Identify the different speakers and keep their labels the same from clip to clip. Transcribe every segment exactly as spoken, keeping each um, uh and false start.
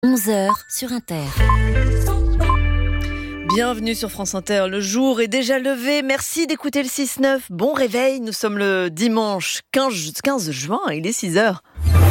Speaker 1: onze heures sur Inter.
Speaker 2: Bienvenue sur France Inter, le jour est déjà levé, merci d'écouter le six neuf, bon réveil, nous sommes le dimanche quinze juin, il est six heures.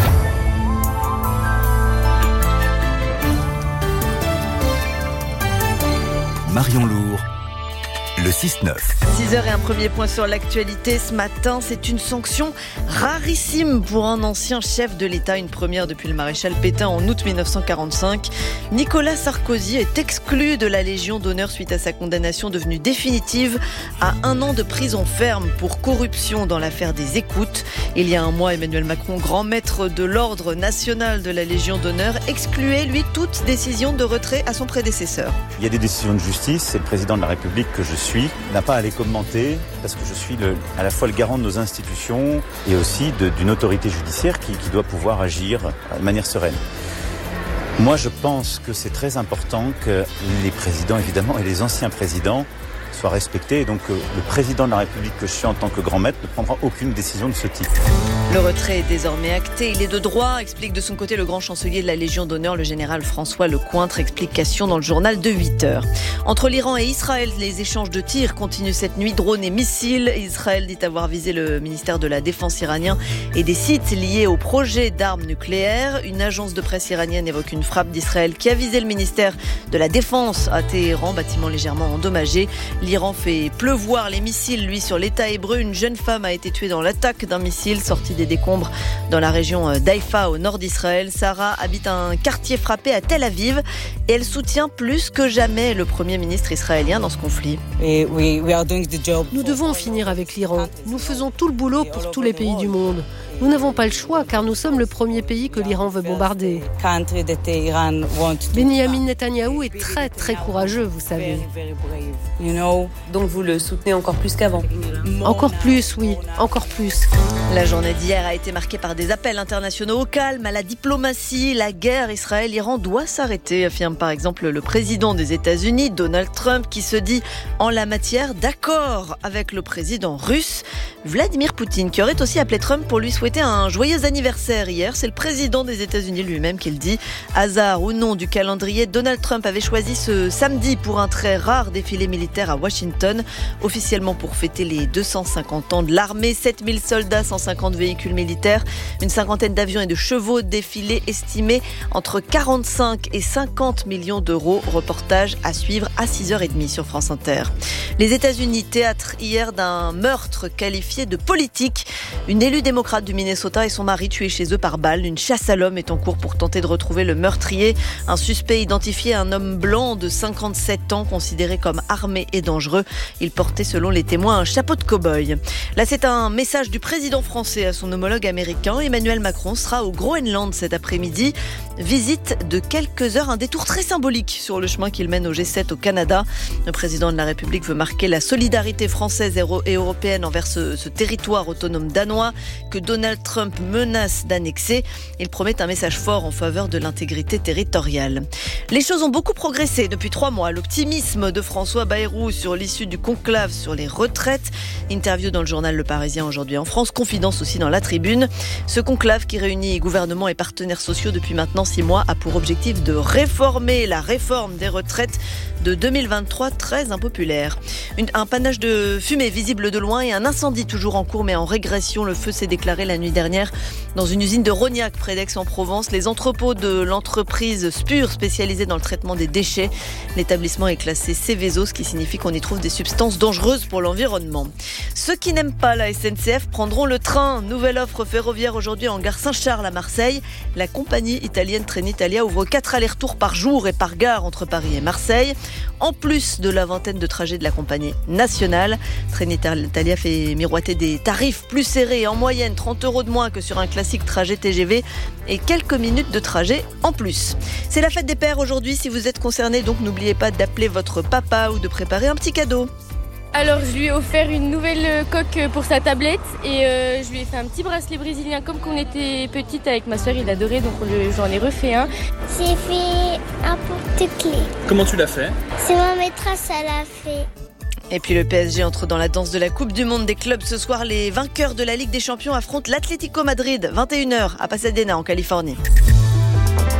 Speaker 3: Marion Lourd, le six neuf.
Speaker 2: six heures et un premier point sur l'actualité ce matin. C'est une sanction rarissime pour un ancien chef de l'État, une première depuis le maréchal Pétain en août dix-neuf cent quarante-cinq. Nicolas Sarkozy est exclu de la Légion d'honneur suite à sa condamnation devenue définitive à un an de prison ferme pour corruption dans l'affaire des écoutes. Il y a un mois, Emmanuel Macron, grand maître de l'ordre national de la Légion d'honneur, excluait lui toute décision de retrait à son prédécesseur.
Speaker 4: Il y a des décisions de justice, c'est le président de la République que je suis, n'a pas à les commenter parce que je suis le, à la fois le garant de nos institutions et aussi de, d'une autorité judiciaire qui, qui doit pouvoir agir de manière sereine. Moi, je pense que c'est très important que les présidents, évidemment, et les anciens présidents soient respectés. Et donc, euh, le président de la République que je suis en tant que grand maître ne prendra aucune décision de ce type.
Speaker 2: Le retrait est désormais acté. Il est de droit, explique de son côté le grand chancelier de la Légion d'honneur, le général François Lecointre. Explication dans le journal de huit heures. Entre l'Iran et Israël, les échanges de tirs continuent cette nuit. Drones et missiles. Israël dit avoir visé le ministère de la Défense iranien et des sites liés au projet d'armes nucléaires. Une agence de presse iranienne évoque une frappe d'Israël qui a visé le ministère de la Défense à Téhéran, bâtiment légèrement endommagé. L'Iran fait pleuvoir les missiles, lui, sur l'État hébreu. Une jeune femme a été tuée dans l'attaque d'un missile sorti des décombres dans la région d'Haïfa, au nord d'Israël. Sarah habite un quartier frappé à Tel Aviv et elle soutient plus que jamais le Premier ministre israélien dans ce conflit.
Speaker 5: Nous devons en finir avec l'Iran. Nous faisons tout le boulot pour tous les pays du monde. Nous n'avons pas le choix car nous sommes le premier pays que l'Iran veut bombarder. Benyamin Netanyahou est très très courageux, vous savez.
Speaker 6: Donc vous le soutenez encore plus qu'avant?
Speaker 5: Encore plus, oui, encore plus.
Speaker 2: La journée d'hier a été marquée par des appels internationaux au calme, à la diplomatie. La guerre Israël-Iran doit s'arrêter, affirme par exemple le président des États-Unis, Donald Trump, qui se dit en la matière d'accord avec le président russe, Vladimir Poutine, qui aurait aussi appelé Trump pour lui souhaiter un joyeux anniversaire hier. C'est le président des États-Unis lui-même qui le dit. Hasard ou non du calendrier, Donald Trump avait choisi ce samedi pour un très rare défilé militaire à Washington, officiellement pour fêter les deux cent cinquante ans de l'armée. sept mille soldats, cent cinquante véhicules militaires, une cinquantaine d'avions et de chevaux, défilé estimé entre quarante-cinq et cinquante millions d'euros. Reportage à suivre à six heures trente sur France Inter. Les États-Unis, théâtre hier d'un meurtre qualifié de politique. Une élue démocrate du Minnesota et son mari tués chez eux par balle. Une chasse à l'homme est en cours pour tenter de retrouver le meurtrier. Un suspect identifié, un homme blanc de cinquante-sept ans, considéré comme armé et dangereux. Il portait, selon les témoins, un chapeau de cow-boy. Là, c'est un message du président français à son homologue américain. Emmanuel Macron sera au Groenland cet après-midi. Visite de quelques heures, un détour très symbolique sur le chemin qu'il mène au G sept au Canada. Le président de la République veut marquer la solidarité française et européenne envers ce, ce territoire autonome danois que Donald Trump menace d'annexer. Il promet un message fort en faveur de l'intégrité territoriale. Les choses ont beaucoup progressé depuis trois mois. L'optimisme de François Bayrou sur l'issue du conclave sur les retraites. Interview dans le journal Le Parisien aujourd'hui en France. Confidence aussi dans La Tribune. Ce conclave qui réunit gouvernement et partenaires sociaux depuis maintenant six mois a pour objectif de réformer la réforme des retraites de deux mille vingt-trois, très impopulaire. Une, un panache de fumée visible de loin et un incendie toujours en cours mais en régression. Le feu s'est déclaré la nuit dernière dans une usine de Rognac près d'Aix-en-Provence. Les entrepôts de l'entreprise Spur spécialisée dans le traitement des déchets. L'établissement est classé Seveso, ce qui signifie qu'on y trouve des substances dangereuses pour l'environnement. Ceux qui n'aiment pas la S N C F prendront le train. Nouvelle offre ferroviaire aujourd'hui en gare Saint-Charles à Marseille. La compagnie italienne Trenitalia ouvre quatre allers-retours par jour et par gare entre Paris et Marseille. En plus de la vingtaine de trajets de la compagnie nationale, Trenitalia fait miroiter des tarifs plus serrés, en moyenne trente euros de moins que sur un classique trajet T G V et quelques minutes de trajet en plus. C'est la fête des pères aujourd'hui. Si vous êtes concerné, donc n'oubliez pas d'appeler votre papa ou de préparer un petit cadeau.
Speaker 7: Alors je lui ai offert une nouvelle coque pour sa tablette et euh, je lui ai fait un petit bracelet brésilien comme quand on était petite avec ma soeur, il adorait, donc le, j'en ai refait un.
Speaker 8: J'ai fait un porte-clés.
Speaker 9: Comment tu l'as fait?
Speaker 8: C'est ma maîtresse, elle l'a fait.
Speaker 2: Et puis le P S G entre dans la danse de la Coupe du Monde des clubs. Ce soir, les vainqueurs de la Ligue des Champions affrontent l'Atlético Madrid, vingt et une heures à Pasadena en Californie.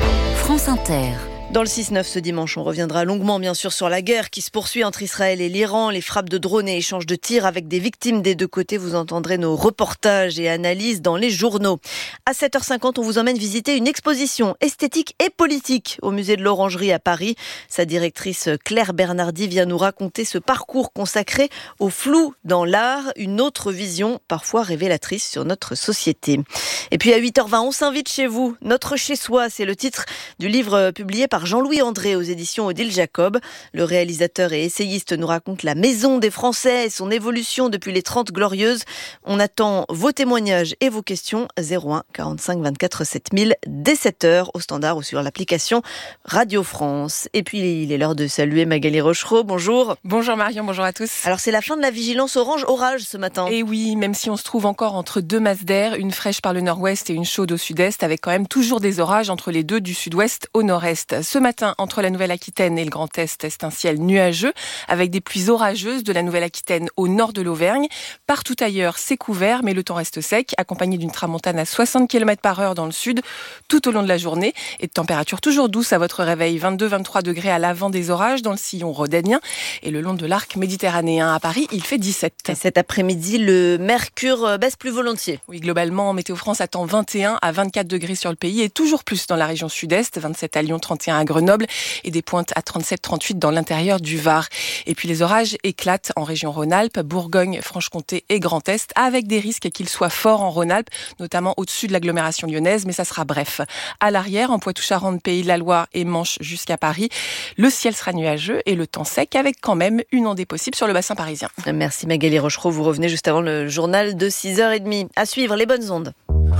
Speaker 1: France Inter.
Speaker 2: Dans le six neuf ce dimanche, on reviendra longuement bien sûr sur la guerre qui se poursuit entre Israël et l'Iran, les frappes de drones et échanges de tirs avec des victimes des deux côtés. Vous entendrez nos reportages et analyses dans les journaux. À sept heures cinquante, on vous emmène visiter une exposition esthétique et politique au musée de l'Orangerie à Paris. Sa directrice Claire Bernardi vient nous raconter ce parcours consacré au flou dans l'art, une autre vision parfois révélatrice sur notre société. Et puis à huit heures vingt, on s'invite chez vous. Notre chez-soi, c'est le titre du livre publié par Jean-Louis André aux éditions Odile Jacob. Le réalisateur et essayiste nous raconte la maison des Français et son évolution depuis les trente glorieuses. On attend vos témoignages et vos questions zéro un quarante-cinq vingt-quatre sept mille dès sept heures au standard ou sur l'application Radio France. Et puis il est l'heure de saluer Magali Rochereau. Bonjour.
Speaker 9: Bonjour Marion, bonjour à tous.
Speaker 2: Alors c'est la fin de la vigilance orange orage ce matin.
Speaker 9: Et oui, même si on se trouve encore entre deux masses d'air, une fraîche par le nord-ouest et une chaude au sud-est, avec quand même toujours des orages entre les deux du sud-ouest au nord-est. Ce matin, entre la Nouvelle-Aquitaine et le Grand Est, c'est un ciel nuageux, avec des pluies orageuses de la Nouvelle-Aquitaine au nord de l'Auvergne. Partout ailleurs, c'est couvert, mais le temps reste sec, accompagné d'une tramontane à soixante kilomètres par heure dans le sud, tout au long de la journée, et de température toujours douce à votre réveil, vingt-deux à vingt-trois degrés à l'avant des orages, dans le sillon rhodanien, et le long de l'arc méditerranéen. À Paris, il fait dix-sept.
Speaker 2: Et cet après-midi, le mercure baisse plus volontiers.
Speaker 9: Oui, globalement, Météo France attend vingt et un à vingt-quatre degrés sur le pays, et toujours plus dans la région sud-est, vingt-sept à Lyon, trente et un à Grenoble, et des pointes à trente-sept à trente-huit dans l'intérieur du Var. Et puis les orages éclatent en région Rhône-Alpes, Bourgogne, Franche-Comté et Grand Est, avec des risques qu'ils soient forts en Rhône-Alpes, notamment au-dessus de l'agglomération lyonnaise, mais ça sera bref. À l'arrière, en Poitou-Charentes, Pays de la Loire et Manche jusqu'à Paris, le ciel sera nuageux et le temps sec, avec quand même une ondée possible sur le bassin parisien.
Speaker 2: Merci Magali Rochereau, vous revenez juste avant le journal de six heures trente. À suivre, les bonnes ondes.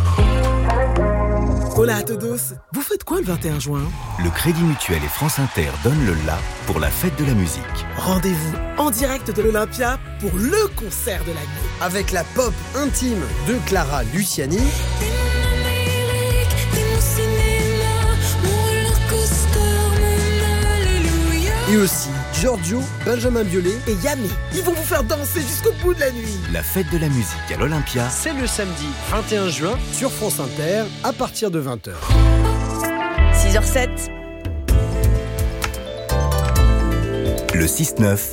Speaker 10: Hola à todos, vous faites quoi le vingt et un juin?
Speaker 3: Le Crédit Mutuel et France Inter donnent le la pour la fête de la musique.
Speaker 10: Rendez-vous en direct de l'Olympia pour le concert de l'année.
Speaker 11: Avec la pop intime de Clara Luciani. Et aussi Giorgio, Benjamin Biolay et Yamé.
Speaker 10: Ils vont vous faire danser jusqu'au bout de la nuit.
Speaker 3: La fête de la musique à l'Olympia,
Speaker 11: c'est le samedi vingt et un juin sur France Inter à partir de vingt heures.
Speaker 2: six heures sept.
Speaker 3: Le six neuf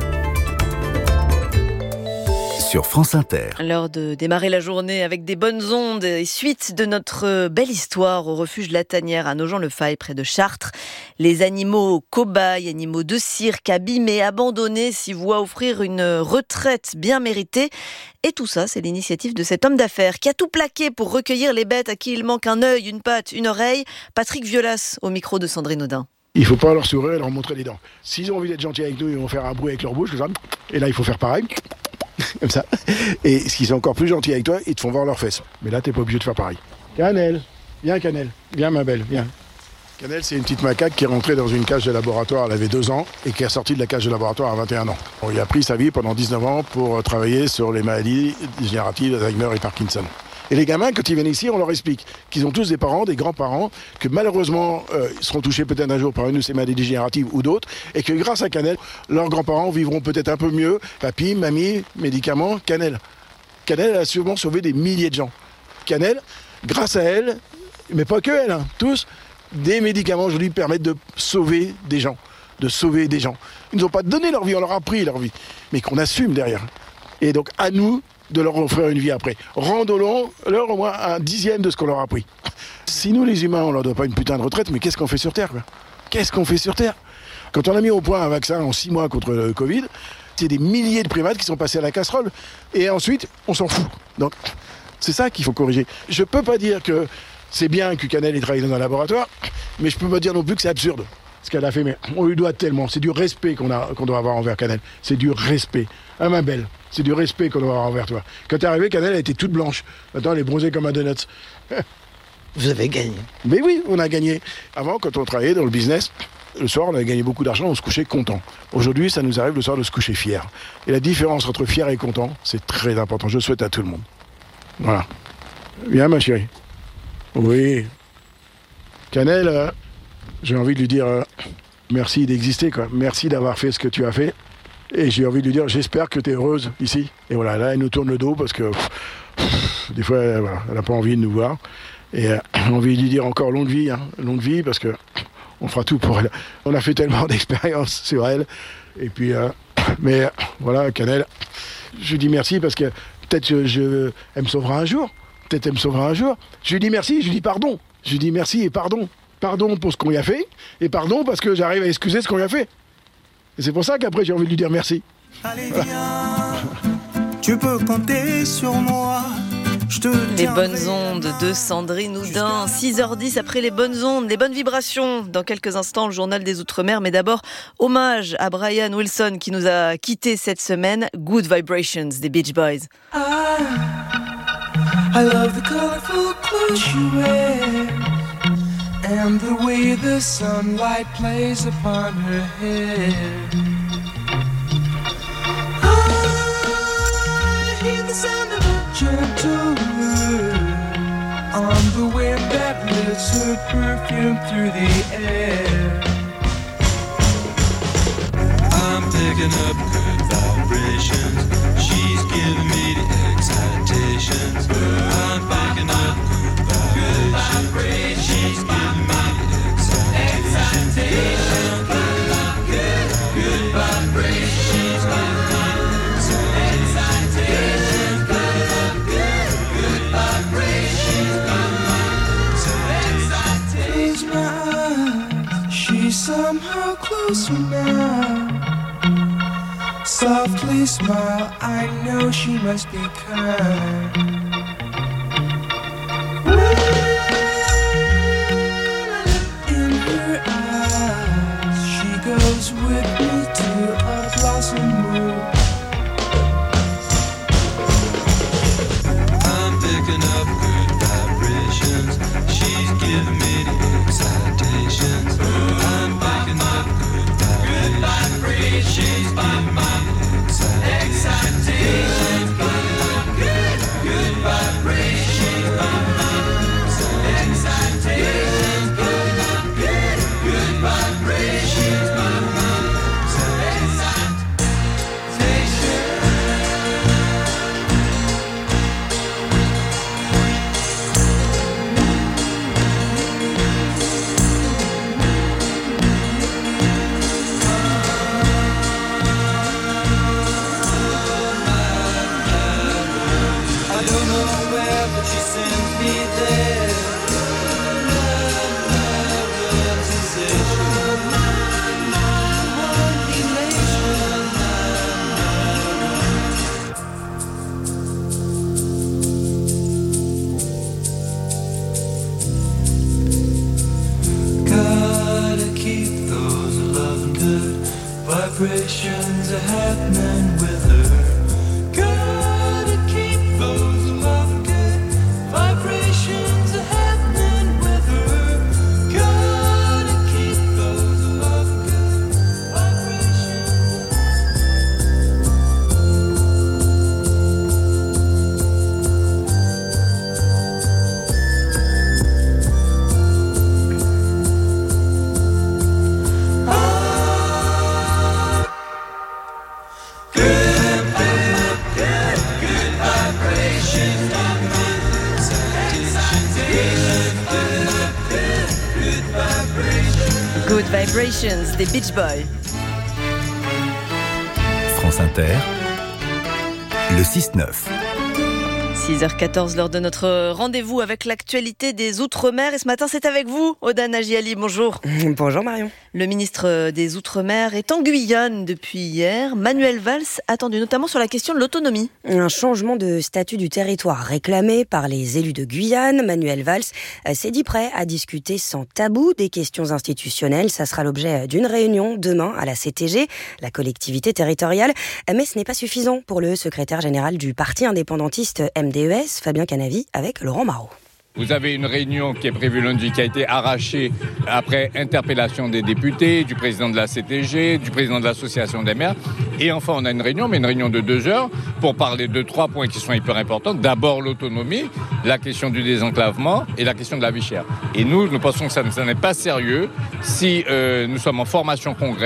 Speaker 3: sur France Inter.
Speaker 2: L'heure de démarrer la journée avec des bonnes ondes et suite de notre belle histoire au refuge La Tanière à Nogent-le-Faille près de Chartres. Les animaux cobayes, animaux de cirque, abîmés, abandonnés, s'y voient offrir une retraite bien méritée. Et tout ça, c'est l'initiative de cet homme d'affaires qui a tout plaqué pour recueillir les bêtes à qui il manque un œil, une patte, une oreille. Patrick Violas au micro de Sandrine Audin.
Speaker 12: Il ne faut pas leur sourire et leur montrer les dents. S'ils ont envie d'être gentils avec nous, ils vont faire un bruit avec leur bouche, comme ça. Et là, il faut faire pareil. Comme ça. Et s'ils sont encore plus gentils avec toi, ils te font voir leurs fesses. Mais là, t'es pas obligé de faire pareil. Cannelle, viens Cannelle, viens ma belle, viens. Cannelle, c'est une petite macaque qui est rentrée dans une cage de laboratoire, elle avait deux ans, et qui est sortie de la cage de laboratoire à vingt et un ans. On lui a pris sa vie pendant dix-neuf ans pour travailler sur les maladies dégénératives, Alzheimer et Parkinson. Et les gamins, quand ils viennent ici, on leur explique qu'ils ont tous des parents, des grands-parents, que malheureusement, euh, ils seront touchés peut-être un jour par une de ces maladies dégénératives ou d'autres, et que grâce à Cannelle, leurs grands-parents vivront peut-être un peu mieux. Papy, mamie, médicaments, Cannelle. Cannelle a sûrement sauvé des milliers de gens. Cannelle, grâce à elle, mais pas que elle, hein, tous, des médicaments aujourd'hui permettent de sauver des gens, de sauver des gens. Ils nous ont pas donné leur vie, on leur a pris leur vie, mais qu'on assume derrière. Et donc à nous de leur offrir une vie après. Rendons-leur au moins un dixième de ce qu'on leur a pris. Si nous, les humains, on leur donne pas une putain de retraite, mais qu'est-ce qu'on fait sur Terre, quoi ? Qu'est-ce qu'on fait sur Terre ? Quand on a mis au point un vaccin en six mois contre le Covid, c'est des milliers de primates qui sont passés à la casserole. Et ensuite, on s'en fout. Donc, c'est ça qu'il faut corriger. Je peux pas dire que c'est bien que Cannelle ait travaillé dans un laboratoire, mais je peux pas dire non plus que c'est absurde ce qu'elle a fait. Mais on lui doit tellement. C'est du respect qu'on a, qu'on doit avoir envers Cannelle. C'est du respect. Ah, ma belle. C'est du respect qu'on doit avoir envers toi. Quand t'es arrivé, Cannelle, elle était toute blanche. Maintenant, elle est bronzée comme un donut.
Speaker 11: Vous avez gagné.
Speaker 12: Mais oui, on a gagné. Avant, quand on travaillait dans le business, le soir, on avait gagné beaucoup d'argent, on se couchait content. Aujourd'hui, ça nous arrive le soir de se coucher fier. Et la différence entre fier et content, c'est très important. Je le souhaite à tout le monde. Voilà. Viens, ma chérie. Oui. Cannelle, euh, j'ai envie de lui dire euh, merci d'exister, quoi. Merci d'avoir fait ce que tu as fait. Et j'ai envie de lui dire, j'espère que tu es heureuse ici. Et voilà, là, elle nous tourne le dos parce que pff, pff, des fois, elle n'a voilà, pas envie de nous voir. Et euh, j'ai envie de lui dire encore longue vie, hein, longue vie, parce que on fera tout pour elle. On a fait tellement d'expériences sur elle. Et puis, euh, mais euh, voilà, Cannelle, je lui dis merci parce que peut-être je, je, elle me sauvera un jour. Peut-être elle me sauvera un jour. Je lui dis merci, je lui dis pardon. Je lui dis merci et pardon. Pardon pour ce qu'on y a fait. Et pardon parce que j'arrive à excuser ce qu'on y a fait. Et c'est pour ça qu'après, j'ai envie de lui dire merci.
Speaker 1: Allez, viens, tu peux compter sur moi.
Speaker 2: Les bonnes ondes de Sandrine Houdin, six heures dix après les bonnes ondes, les bonnes vibrations. Dans quelques instants, le journal des Outre-mer. Mais d'abord, hommage à Brian Wilson qui nous a quittés cette semaine. Good Vibrations des Beach Boys.
Speaker 1: I, I love the colorful clothes you wear and the way the sunlight plays upon her hair. I hear the sound of a gentle on the wind that lifts her perfume through the air. I'm picking up good vibrations. She's giving me the excitations. I'm picking up good vibrations. She's giving me the excitations. Good, good vibrations. She's giving me the excitations. Good vibrations. Close my eyes, she's somehow closer now. Softly smile, I know she must be kind. In her eyes, she goes with me to a blossom room. I'm picking up good vibrations. She's giving me the excitations. I'm picking up good vibrations. She's giving me the excitations. Good, good vibrations. Excitations. Good, good vibrations. Vibrations are happening with her. Gotta keep those love good. Vibrations are happening with her. Gotta keep those love good.
Speaker 2: Good Vibrations des Beach Boys.
Speaker 3: France Inter, le six neuf.
Speaker 2: six heures quatorze, l'heure de notre rendez-vous avec l'actualité des Outre-mer. Et ce matin, c'est avec vous, Oda Nagiali. Bonjour.
Speaker 13: Bonjour Marion.
Speaker 2: Le ministre des Outre-mer est en Guyane depuis hier. Manuel Valls, attendu notamment sur la question de l'autonomie.
Speaker 13: Un changement de statut du territoire réclamé par les élus de Guyane. Manuel Valls s'est dit prêt à discuter sans tabou des questions institutionnelles. Ça sera l'objet d'une réunion demain à la C T G, la collectivité territoriale. Mais ce n'est pas suffisant pour le secrétaire général du parti indépendantiste M D E S, Fabien Canavi, avec Laurent Marot.
Speaker 14: Vous avez une réunion qui est prévue lundi, qui a été arrachée après interpellation des députés, du président de la C T G, du président de l'association des maires. Et enfin, on a une réunion, mais une réunion de deux heures, pour parler de trois points qui sont hyper importants. D'abord, l'autonomie, la question du désenclavement et la question de la vie chère. Et nous, nous pensons que ça, ça n'est pas sérieux si euh, nous sommes en formation congrès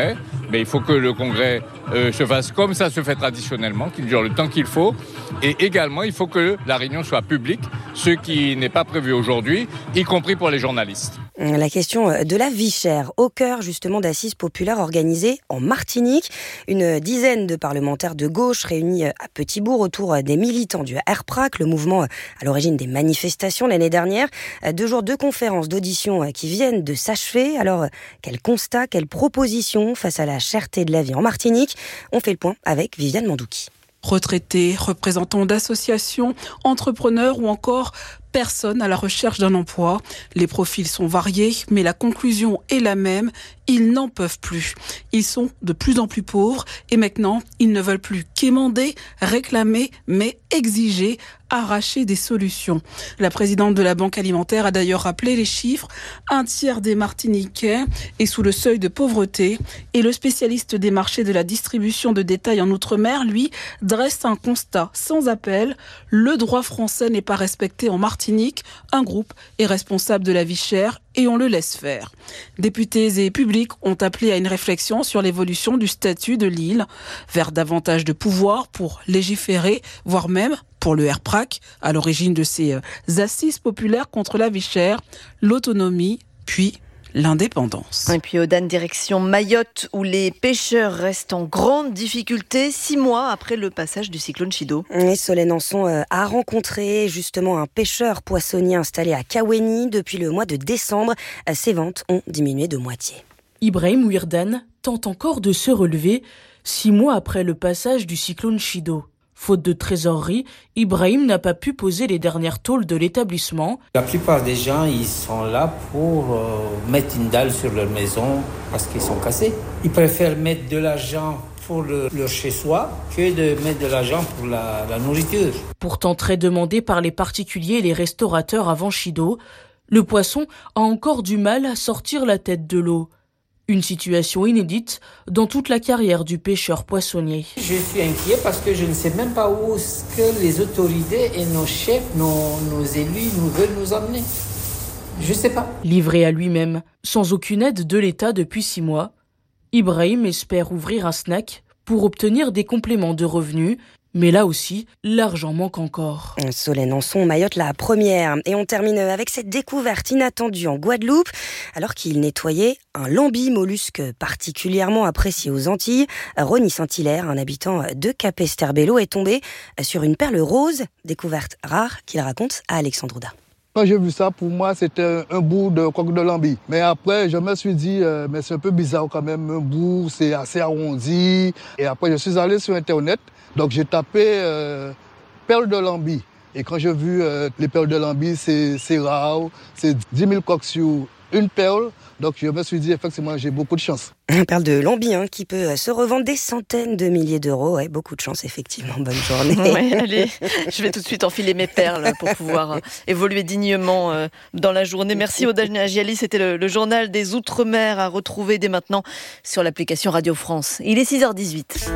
Speaker 14: Mais il faut que le congrès euh, se fasse comme ça se fait traditionnellement, qu'il dure le temps qu'il faut. Et également, il faut que la réunion soit publique, ce qui n'est pas prévu aujourd'hui, y compris pour les journalistes.
Speaker 13: La question de la vie chère, au cœur justement d'assises populaires organisées en Martinique. Une dizaine de parlementaires de gauche réunis à Petit-Bourg autour des militants du R P R A C, le mouvement à l'origine des manifestations l'année dernière. Deux jours de conférences, d'auditions qui viennent de s'achever. Alors, quel constat, quelles propositions face à la cherté de la vie en Martinique? On fait le point avec Viviane Mandouki.
Speaker 15: Retraités, représentants d'associations, entrepreneurs ou encore personnes à la recherche d'un emploi. Les profils sont variés, mais la conclusion est la même. Ils n'en peuvent plus. Ils sont de plus en plus pauvres et maintenant, ils ne veulent plus quémander, réclamer, mais exiger, arracher des solutions. La présidente de la Banque alimentaire a d'ailleurs rappelé les chiffres. Un tiers des Martiniquais est sous le seuil de pauvreté et le spécialiste des marchés de la distribution de détail en Outre-mer, lui, dresse un constat sans appel. Le droit français n'est pas respecté en Martinique. Un groupe est responsable de la vie chère et on le laisse faire. Députés et publics ont appelé à une réflexion sur l'évolution du statut de l'île vers davantage de pouvoir pour légiférer, voire même pour le R P R A C, à l'origine de ces assises populaires contre la vie chère, l'autonomie, puis l'indépendance.
Speaker 2: Et puis Audan, direction Mayotte, où les pêcheurs restent en grande difficulté six mois après le passage du cyclone Chido.
Speaker 13: Et Solène Anson a rencontré justement un pêcheur poissonnier installé à Kaweni depuis le mois de décembre. Ses ventes ont diminué de moitié.
Speaker 16: Ibrahim Ouirdan tente encore de se relever six mois après le passage du cyclone Chido. Faute de trésorerie, Ibrahim n'a pas pu poser les dernières tôles de l'établissement.
Speaker 17: La plupart des gens, ils sont là pour euh, mettre une dalle sur leur maison parce qu'ils sont cassés. Ils préfèrent mettre de l'argent pour le, leur chez-soi que de mettre de l'argent pour la, la nourriture.
Speaker 16: Pourtant très demandé par les particuliers et les restaurateurs avant Chido, le poisson a encore du mal à sortir la tête de l'eau. Une situation inédite dans toute la carrière du pêcheur poissonnier.
Speaker 17: Je suis inquiet parce que je ne sais même pas où est-ce que les autorités et nos chefs, nos, nos élus nous veulent nous emmener. Je ne sais pas.
Speaker 16: Livré à lui-même, sans aucune aide de l'État depuis six mois, Ibrahim espère ouvrir un snack pour obtenir des compléments de revenus. Mais là aussi, l'argent manque encore.
Speaker 13: Solène Anson, Mayotte la première. Et on termine avec cette découverte inattendue en Guadeloupe. Alors qu'il nettoyait un lambi, mollusque particulièrement apprécié aux Antilles, Ronnie Saint-Hilaire, un habitant de Capesterre-Belle-Eau, est tombé sur une perle rose, découverte rare, qu'il raconte à Alexandre Ouda.
Speaker 18: Quand j'ai vu ça, pour moi, c'était un bout de coque de lambi. Mais après, je me suis dit, euh, mais c'est un peu bizarre quand même, un bout, c'est assez arrondi. Et après, je suis allé sur Internet. Donc j'ai tapé euh, perles de lambi. Et quand j'ai vu euh, les perles de lambi, c'est, c'est rare, c'est dix mille coques sur une perle. Donc je me suis dit, effectivement, j'ai beaucoup de chance.
Speaker 13: Une perle de lambi hein, qui peut se revendre des centaines de milliers d'euros. Ouais, beaucoup de chance, effectivement. Bonne journée.
Speaker 2: Ouais, allez, je vais tout de suite enfiler mes perles pour pouvoir euh, évoluer dignement euh, dans la journée. Merci Audan Agiali. C'était le, le journal des Outre-mer à retrouver dès maintenant sur l'application Radio France. Il est six heures dix-huit.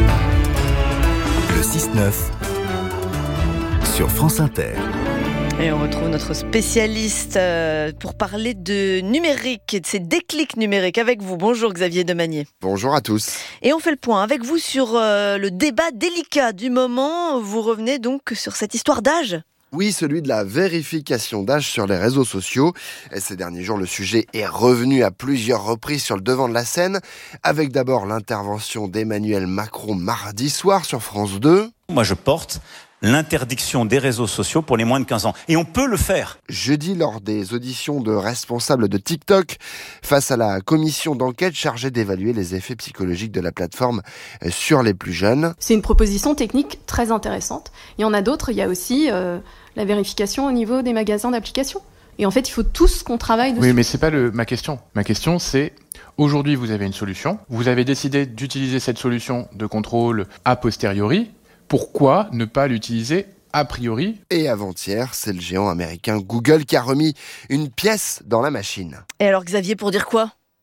Speaker 3: Le six neuf sur France Inter.
Speaker 2: Et on retrouve notre spécialiste pour parler de numérique et de ces déclics numériques avec vous. Bonjour Xavier Demagné.
Speaker 19: Bonjour à tous.
Speaker 2: Et on fait le point avec vous sur le débat délicat du moment. Vous revenez donc sur cette histoire d'âge ?
Speaker 19: Oui, celui de la vérification d'âge sur les réseaux sociaux. Et ces derniers jours, le sujet est revenu à plusieurs reprises sur le devant de la scène, avec d'abord l'intervention d'Emmanuel Macron mardi soir sur France deux.
Speaker 4: Moi, je porte l'interdiction des réseaux sociaux pour les moins de quinze ans. Et on peut le faire.
Speaker 19: Jeudi, lors des auditions de responsables de TikTok, face à la commission d'enquête chargée d'évaluer les effets psychologiques de la plateforme sur les plus jeunes.
Speaker 20: C'est une proposition technique très intéressante. Il y en a d'autres. Il y a aussi euh, la vérification au niveau des magasins d'applications. Et en fait, il faut tous qu'on travaille dessus.
Speaker 21: Oui, mais c'est pas le, ma question. Ma question, c'est... Aujourd'hui, vous avez une solution. Vous avez décidé d'utiliser cette solution de contrôle a posteriori. Pourquoi ne pas l'utiliser a priori ?
Speaker 19: Et avant-hier, c'est le géant américain Google qui a remis une pièce dans la machine.
Speaker 2: Et alors Xavier, pour dire quoi ?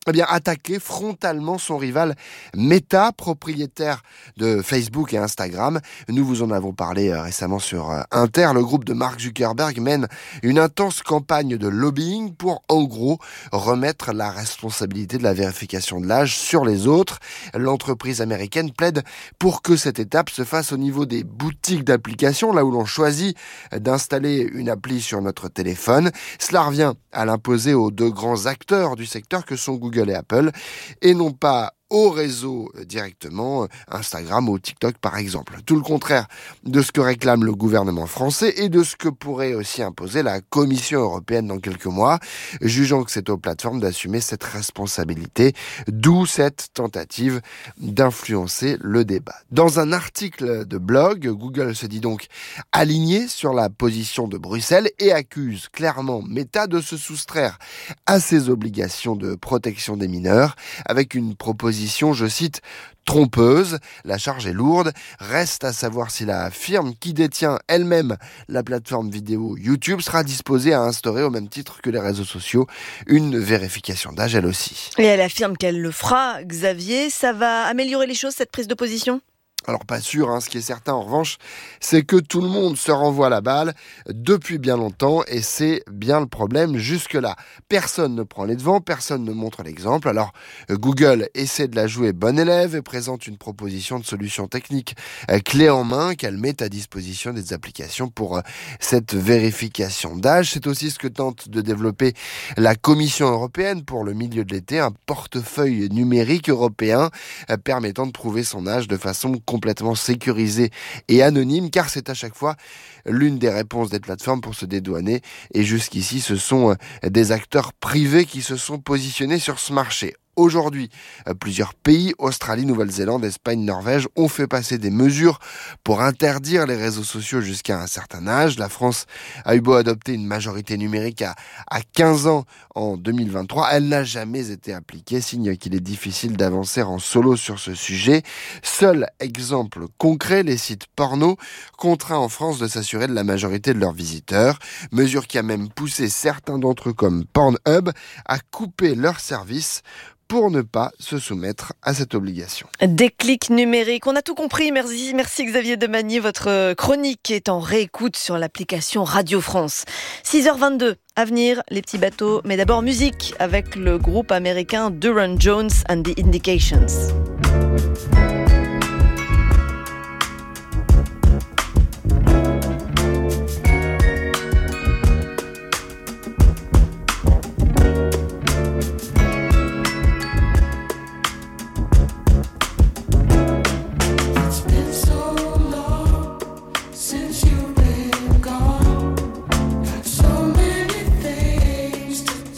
Speaker 19: eh bien, attaqué frontalement son rival Meta, propriétaire de Facebook et Instagram. Nous vous en avons parlé récemment sur Inter. Le groupe de Mark Zuckerberg mène une intense campagne de lobbying pour, en gros, remettre la responsabilité de la vérification de l'âge sur les autres. L'entreprise américaine plaide pour que cette étape se fasse au niveau des boutiques d'applications, là où l'on choisit d'installer une appli sur notre téléphone. Cela revient à l'imposer aux deux grands acteurs du secteur que sont Google et Apple, et non pas au réseau directement, Instagram ou TikTok par exemple. Tout le contraire de ce que réclame le gouvernement français et de ce que pourrait aussi imposer la Commission européenne dans quelques mois, jugeant que c'est aux plateformes d'assumer cette responsabilité, d'où cette tentative d'influencer le débat. Dans un article de blog, Google se dit donc aligné sur la position de Bruxelles et accuse clairement Meta de se soustraire à ses obligations de protection des mineurs, avec une proposition, je cite, trompeuse. La charge est lourde. Reste à savoir si la firme qui détient elle-même la plateforme vidéo YouTube sera disposée à instaurer, au même titre que les réseaux sociaux, une vérification d'âge elle aussi.
Speaker 2: Et elle affirme qu'elle le fera, Xavier. Ça va améliorer les choses, cette prise de position ?
Speaker 19: Alors pas sûr, hein. Ce qui est certain en revanche, c'est que tout le monde se renvoie la balle depuis bien longtemps et c'est bien le problème jusque-là. Personne ne prend les devants, personne ne montre l'exemple. Alors Google essaie de la jouer bonne élève et présente une proposition de solution technique euh, clé en main qu'elle met à disposition des applications pour euh, cette vérification d'âge. C'est aussi ce que tente de développer la Commission européenne pour le milieu de l'été, un portefeuille numérique européen euh, permettant de prouver son âge de façon complètement sécurisé et anonyme, car c'est à chaque fois l'une des réponses des plateformes pour se dédouaner. Et jusqu'ici, ce sont des acteurs privés qui se sont positionnés sur ce marché. Aujourd'hui, plusieurs pays, Australie, Nouvelle-Zélande, Espagne, Norvège, ont fait passer des mesures pour interdire les réseaux sociaux jusqu'à un certain âge. La France a eu beau adopter une majorité numérique à, à quinze ans en deux mille vingt-trois. Elle n'a jamais été appliquée, signe qu'il est difficile d'avancer en solo sur ce sujet. Seul exemple concret, les sites porno contraints en France de s'assurer de la majorité de leurs visiteurs. Mesure qui a même poussé certains d'entre eux, comme Pornhub, à couper leurs services pour ne pas se soumettre à cette obligation.
Speaker 2: Déclic numérique, on a tout compris. Merci, merci Xavier Demagny. Votre chronique est en réécoute sur l'application Radio France. six heures vingt-deux, à venir, les petits bateaux. Mais d'abord, musique avec le groupe américain Duran Jones and the Indications.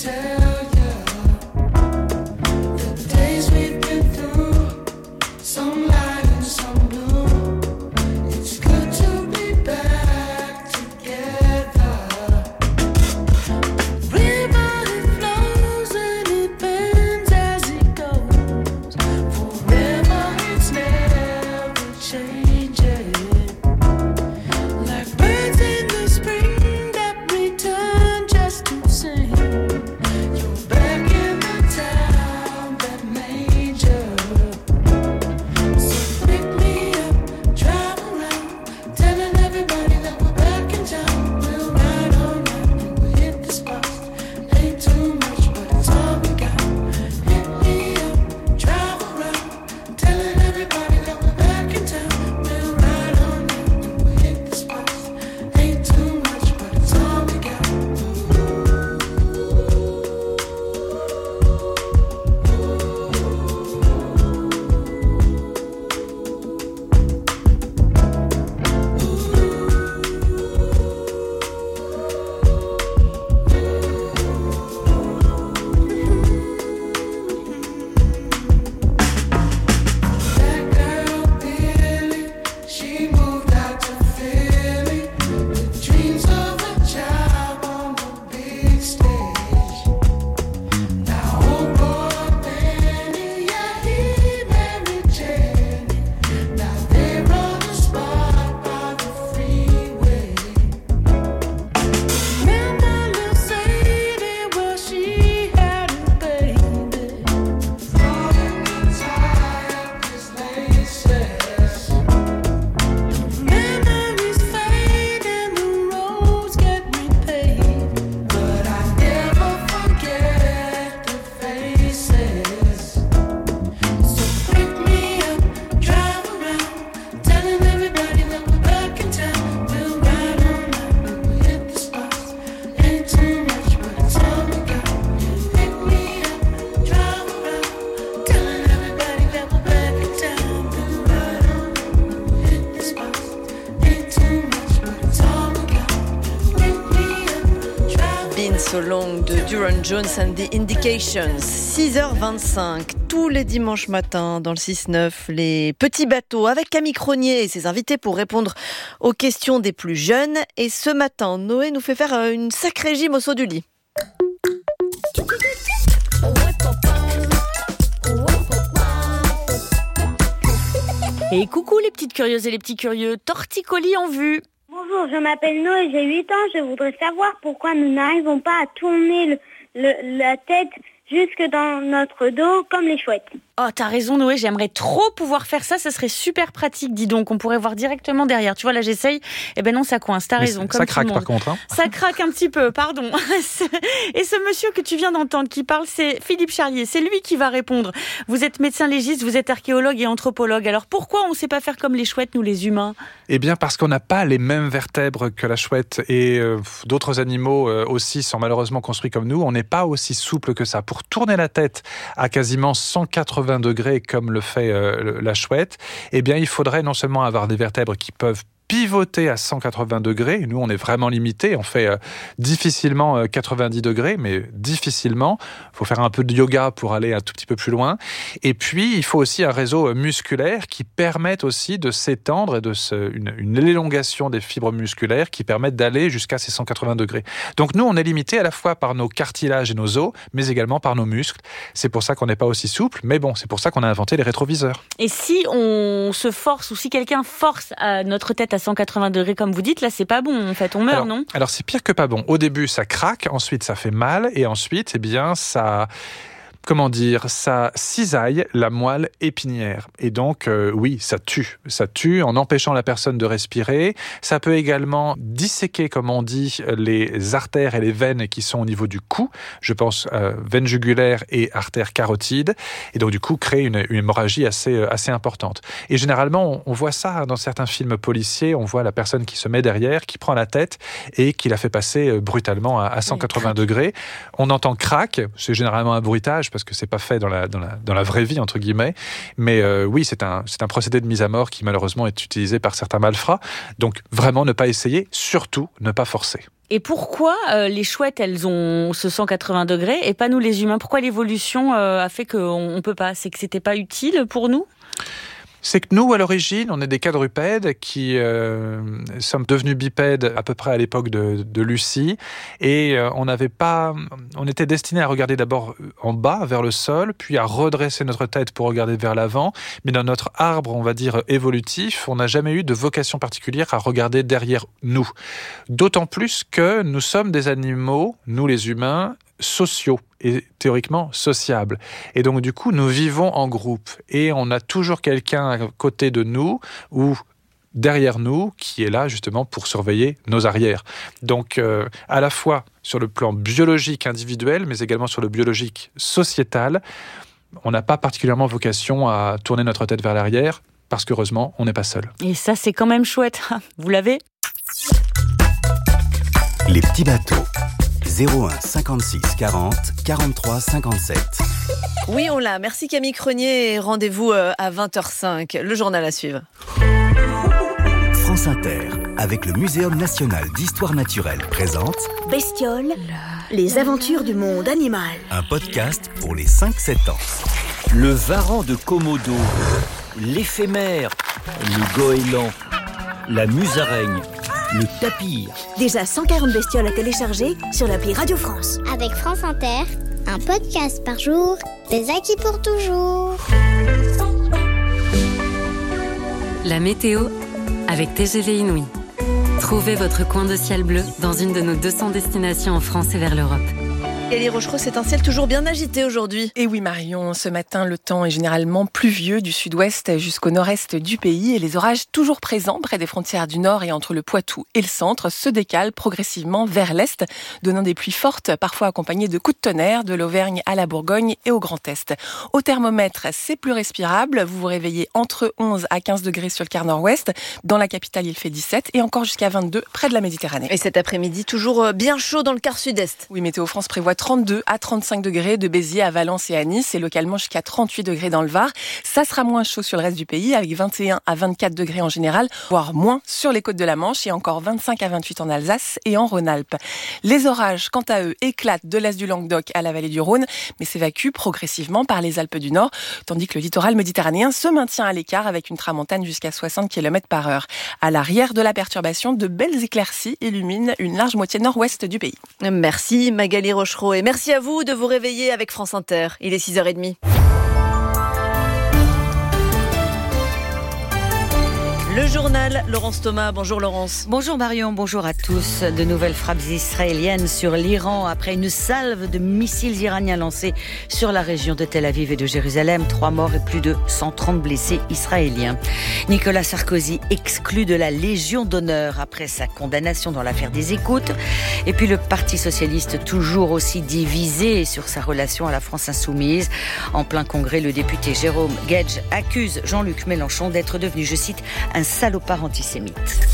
Speaker 1: Some
Speaker 2: de Duran Jones and the Indications. six heures vingt-cinq, tous les dimanches matins dans le six neuf, les petits bateaux avec Camille Cronier et ses invités pour répondre aux questions des plus jeunes. Et ce matin, Noé nous fait faire une sacrée gym au saut du lit.
Speaker 6: Et coucou les petites curieuses et les petits curieux, torticolis en vue.
Speaker 8: Bonjour, je m'appelle Noé, j'ai huit ans. Je voudrais savoir pourquoi nous n'arrivons pas à tourner le, le, la tête jusque dans notre dos comme les chouettes.
Speaker 6: Oh, t'as raison Noé, j'aimerais trop pouvoir faire ça, ça serait super pratique, dis donc, on pourrait voir directement derrière. Tu vois, là j'essaye, eh ben non, ça coince, t'as
Speaker 22: Mais
Speaker 6: raison. Comme
Speaker 22: ça craque par contre. Hein.
Speaker 6: Ça craque un petit peu, pardon. Et ce monsieur que tu viens d'entendre qui parle, c'est Philippe Charlier, c'est lui qui va répondre. Vous êtes médecin légiste, vous êtes archéologue et anthropologue, alors pourquoi on ne sait pas faire comme les chouettes, nous les humains ?
Speaker 22: Eh bien parce qu'on n'a pas les mêmes vertèbres que la chouette et euh, d'autres animaux euh, aussi sont malheureusement construits comme nous, on n'est pas aussi souple que ça. Pour tourner la tête à quasiment cent quatre-vingts degrés comme le fait euh, la chouette, eh bien il faudrait non seulement avoir des vertèbres qui peuvent pivoter à cent quatre-vingts degrés. Nous, on est vraiment limité. On fait euh, difficilement euh, quatre-vingt-dix degrés, mais difficilement. Il faut faire un peu de yoga pour aller un tout petit peu plus loin. Et puis, il faut aussi un réseau musculaire qui permette aussi de s'étendre et de se, une, une élongation des fibres musculaires qui permettent d'aller jusqu'à ces cent quatre-vingts degrés. Donc, nous, on est limité à la fois par nos cartilages et nos os, mais également par nos muscles. C'est pour ça qu'on n'est pas aussi souple. Mais bon, c'est pour ça qu'on a inventé les rétroviseurs.
Speaker 6: Et si on se force ou si quelqu'un force à notre tête à cent quatre-vingts degrés, comme vous dites, là, c'est pas bon, en fait, on meurt,
Speaker 22: alors,
Speaker 6: non ?
Speaker 22: Alors, c'est pire que pas bon. Au début, ça craque, ensuite, ça fait mal, et ensuite, eh bien, ça... Comment dire, ça cisaille la moelle épinière. Et donc, euh, oui, ça tue. Ça tue en empêchant la personne de respirer. Ça peut également disséquer, comme on dit, les artères et les veines qui sont au niveau du cou. Je pense euh, veine jugulaire et artère carotide. Et donc, du coup, créer une, une hémorragie assez, assez importante. Et généralement, on, on voit ça dans certains films policiers. On voit la personne qui se met derrière, qui prend la tête et qui la fait passer brutalement à, à cent quatre-vingts degrés. On entend craque. C'est généralement un bruitage parce que c'est pas fait dans la, dans la, dans la vraie vie, entre guillemets. Mais euh, oui, c'est un, c'est un procédé de mise à mort qui, malheureusement, est utilisé par certains malfrats. Donc, vraiment, ne pas essayer, surtout, ne pas forcer.
Speaker 6: Et pourquoi euh, les chouettes, elles ont ce cent quatre-vingts degrés et pas nous, les humains ? Pourquoi l'évolution euh, a fait qu'on ne peut pas ? C'est que c'était pas utile pour nous ?
Speaker 22: C'est que nous, à l'origine, on est des quadrupèdes qui euh, sommes devenus bipèdes à peu près à l'époque de, de Lucie. Et euh, on n'avait pas, on était destinés à regarder d'abord en bas, vers le sol, puis à redresser notre tête pour regarder vers l'avant. Mais dans notre arbre, on va dire, évolutif, on n'a jamais eu de vocation particulière à regarder derrière nous. D'autant plus que nous sommes des animaux, nous les humains, sociaux et théoriquement sociables. Et donc, du coup, nous vivons en groupe. Et on a toujours quelqu'un à côté de nous ou derrière nous qui est là, justement, pour surveiller nos arrières. Donc, euh, à la fois sur le plan biologique individuel, mais également sur le biologique sociétal, on n'a pas particulièrement vocation à tourner notre tête vers l'arrière, parce qu'heureusement, on n'est pas seul.
Speaker 6: Et ça, c'est quand même chouette. Vous l'avez ?
Speaker 3: Les petits bateaux. zéro un cinquante-six quarante quarante-trois cinquante-sept.
Speaker 2: Oui, on l'a. Merci Camille Cronier. Rendez-vous à vingt heures cinq. Le journal à suivre.
Speaker 3: France Inter, avec le Muséum national d'histoire naturelle, présente
Speaker 23: Bestioles, les aventures du monde animal.
Speaker 3: Un podcast pour les cinq sept ans.
Speaker 24: Le varan de Komodo, l'éphémère, le goéland, la musaraigne, le tapir.
Speaker 23: Déjà cent quarante bestioles à télécharger sur l'appli Radio France.
Speaker 8: Avec France Inter, un podcast par jour, des acquis pour toujours.
Speaker 25: La météo avec T G V Inouï. Trouvez votre coin de ciel bleu dans une de nos deux cents destinations en France et vers l'Europe.
Speaker 2: Kelly Rochereau, c'est un ciel toujours bien agité aujourd'hui.
Speaker 9: Et oui Marion, ce matin le temps est généralement pluvieux du sud-ouest jusqu'au nord-est du pays et les orages toujours présents près des frontières du nord et entre le Poitou et le centre se décalent progressivement vers l'est, donnant des pluies fortes, parfois accompagnées de coups de tonnerre, de l'Auvergne à la Bourgogne et au Grand Est. Au thermomètre, c'est plus respirable, vous vous réveillez entre onze à quinze degrés sur le quart nord-ouest, dans la capitale il fait dix-sept et encore jusqu'à vingt-deux près de la Méditerranée.
Speaker 2: Et cet après-midi, toujours bien chaud dans le quart sud-est.
Speaker 9: Oui, Météo France prévoit trente-deux à trente-cinq degrés de Béziers à Valence et à Nice et localement jusqu'à trente-huit degrés dans le Var. Ça sera moins chaud sur le reste du pays avec vingt et un à vingt-quatre degrés en général, voire moins sur les côtes de la Manche et encore vingt-cinq à vingt-huit en Alsace et en Rhône-Alpes. Les orages, quant à eux, éclatent de l'est du Languedoc à la vallée du Rhône, mais s'évacuent progressivement par les Alpes du Nord, tandis que le littoral méditerranéen se maintient à l'écart avec une tramontane jusqu'à soixante kilomètres par heure. À l'arrière de la perturbation, de belles éclaircies illuminent une large moitié nord-ouest du pays.
Speaker 2: Merci Magali Rochereau et merci à vous de vous réveiller avec France Inter. Il est six heures trente. Le journal, Laurence Thomas. Bonjour Laurence.
Speaker 5: Bonjour Marion, bonjour à tous. De nouvelles frappes israéliennes sur l'Iran après une salve de missiles iraniens lancés sur la région de Tel Aviv et de Jérusalem. Trois morts et plus de cent trente blessés israéliens. Nicolas Sarkozy exclu de la Légion d'honneur après sa condamnation dans l'affaire des écoutes. Et puis le Parti socialiste toujours aussi divisé sur sa relation à la France insoumise. En plein congrès, le député Jérôme Guedj accuse Jean-Luc Mélenchon d'être devenu, je cite, un salopard antisémite.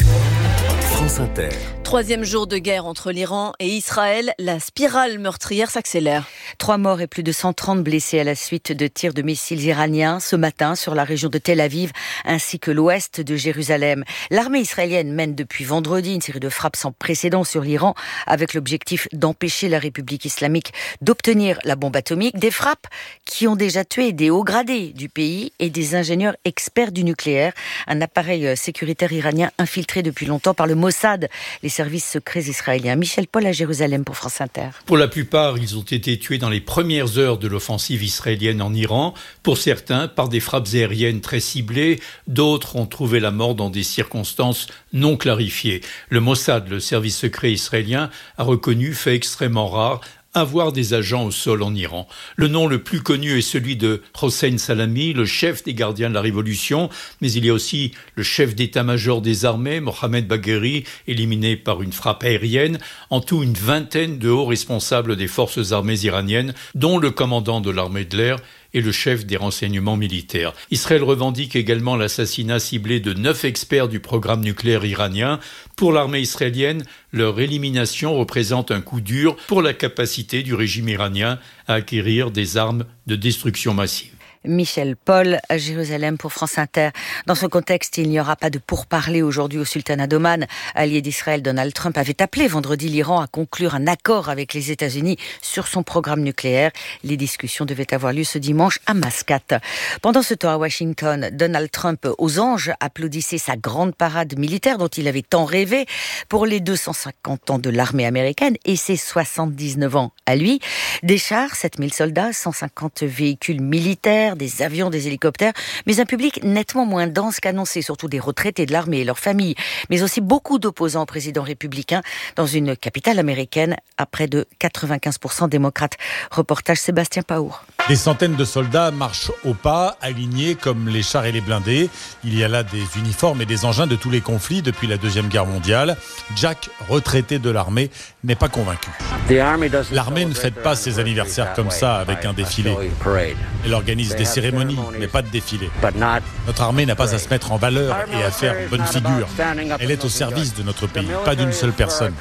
Speaker 3: France Inter.
Speaker 2: Troisième jour de guerre entre l'Iran et Israël, la spirale meurtrière s'accélère.
Speaker 5: Trois morts et plus de cent trente blessés à la suite de tirs de missiles iraniens ce matin sur la région de Tel Aviv ainsi que l'ouest de Jérusalem. L'armée israélienne mène depuis vendredi une série de frappes sans précédent sur l'Iran avec l'objectif d'empêcher la République islamique d'obtenir la bombe atomique. Des frappes qui ont déjà tué des hauts gradés du pays et des ingénieurs experts du nucléaire. Un appareil sécuritaire iranien infiltré depuis longtemps par le Mossad, les services secrets israéliens. Michel Paul à Jérusalem pour France Inter.
Speaker 7: Pour la plupart, ils ont été tués dans les premières heures de l'offensive israélienne en Iran. Pour certains, par des frappes aériennes très ciblées. D'autres ont trouvé la mort dans des circonstances non clarifiées. Le Mossad, le service secret israélien, a reconnu, fait extrêmement rare, avoir des agents au sol en Iran. Le nom le plus connu est celui de Hossein Salami, le chef des gardiens de la Révolution, mais il y a aussi le chef d'état-major des armées, Mohamed Bagheri, éliminé par une frappe aérienne. En tout, une vingtaine de hauts responsables des forces armées iraniennes, dont le commandant de l'armée de l'air et le chef des renseignements militaires. Israël revendique également l'assassinat ciblé de neuf experts du programme nucléaire iranien. Pour l'armée israélienne, leur élimination représente un coup dur pour la capacité du régime iranien à acquérir des armes de destruction massive.
Speaker 5: Michel Paul à Jérusalem pour France Inter. Dans ce contexte, il n'y aura pas de pourparlers aujourd'hui au sultanat d'Oman. Allié d'Israël, Donald Trump avait appelé vendredi l'Iran à conclure un accord avec les États-Unis sur son programme nucléaire. Les discussions devaient avoir lieu ce dimanche à Mascate. Pendant ce temps, à Washington, Donald Trump aux anges applaudissait sa grande parade militaire dont il avait tant rêvé pour les deux cent cinquante ans de l'armée américaine et ses soixante-dix-neuf ans à lui. Des chars, sept mille soldats, cent cinquante véhicules militaires, des avions, des hélicoptères, mais un public nettement moins dense qu'annoncé, surtout des retraités de l'armée et leurs familles, mais aussi beaucoup d'opposants au président républicain dans une capitale américaine à près de quatre-vingt-quinze pour cent démocrates. Reportage Sébastien Paour.
Speaker 10: Des centaines de soldats marchent au pas, alignés comme les chars et les blindés. Il y a là des uniformes et des engins de tous les conflits depuis la Deuxième Guerre mondiale. Jack, retraité de l'armée, n'est pas convaincu. L'armée ne fête pas ses anniversaires comme ça avec un défilé. Elle organise des cérémonies, mais pas de défilé. Notre armée n'a pas à se mettre en valeur et à faire bonne figure. Elle est au service de notre pays, pas d'une seule personne.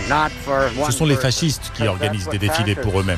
Speaker 10: Ce sont les fascistes qui organisent des défilés pour eux-mêmes.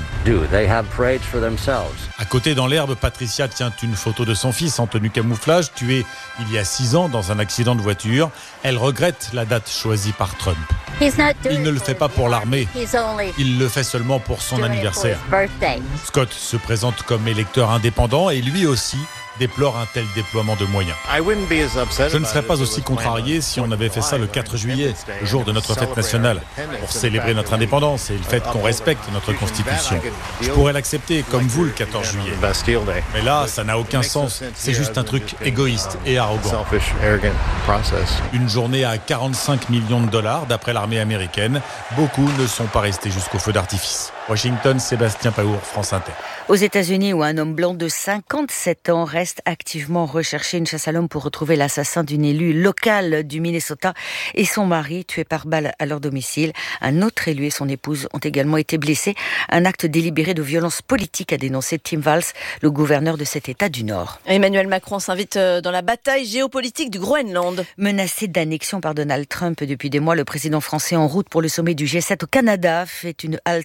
Speaker 10: À côté, dans l'herbe, Patricia tient une photo de son fils en tenue camouflage, tué il y a six ans dans un accident de voiture. Elle regrette la date choisie par Trump. Il ne le fait pas pour l'armée, il le fait seulement pour son anniversaire. Scott se présente comme électeur indépendant et lui aussi déplore un tel déploiement de moyens. Je ne serais pas aussi contrarié si on avait fait ça le quatre juillet, le jour de notre fête nationale, pour célébrer notre indépendance et le fait qu'on respecte notre Constitution. Je pourrais l'accepter comme vous le quatorze juillet. Mais là, ça n'a aucun sens. C'est juste un truc égoïste et arrogant. Une journée à quarante-cinq millions de dollars, d'après l'armée américaine. Beaucoup ne sont pas restés jusqu'au feu d'artifice. Washington, Sébastien Paour, France Inter.
Speaker 5: Aux États-Unis, où un homme blanc de cinquante-sept ans reste activement recherché, une chasse à l'homme pour retrouver l'assassin d'une élue locale du Minnesota et son mari tué par balle à leur domicile. Un autre élu et son épouse ont également été blessés. Un acte délibéré de violence politique a dénoncé Tim Walz, le gouverneur de cet État du Nord.
Speaker 2: Emmanuel Macron s'invite dans la bataille géopolitique du Groenland.
Speaker 5: Menacé d'annexion par Donald Trump depuis des mois, le président français en route pour le sommet du G sept au Canada fait une halte ce dimanche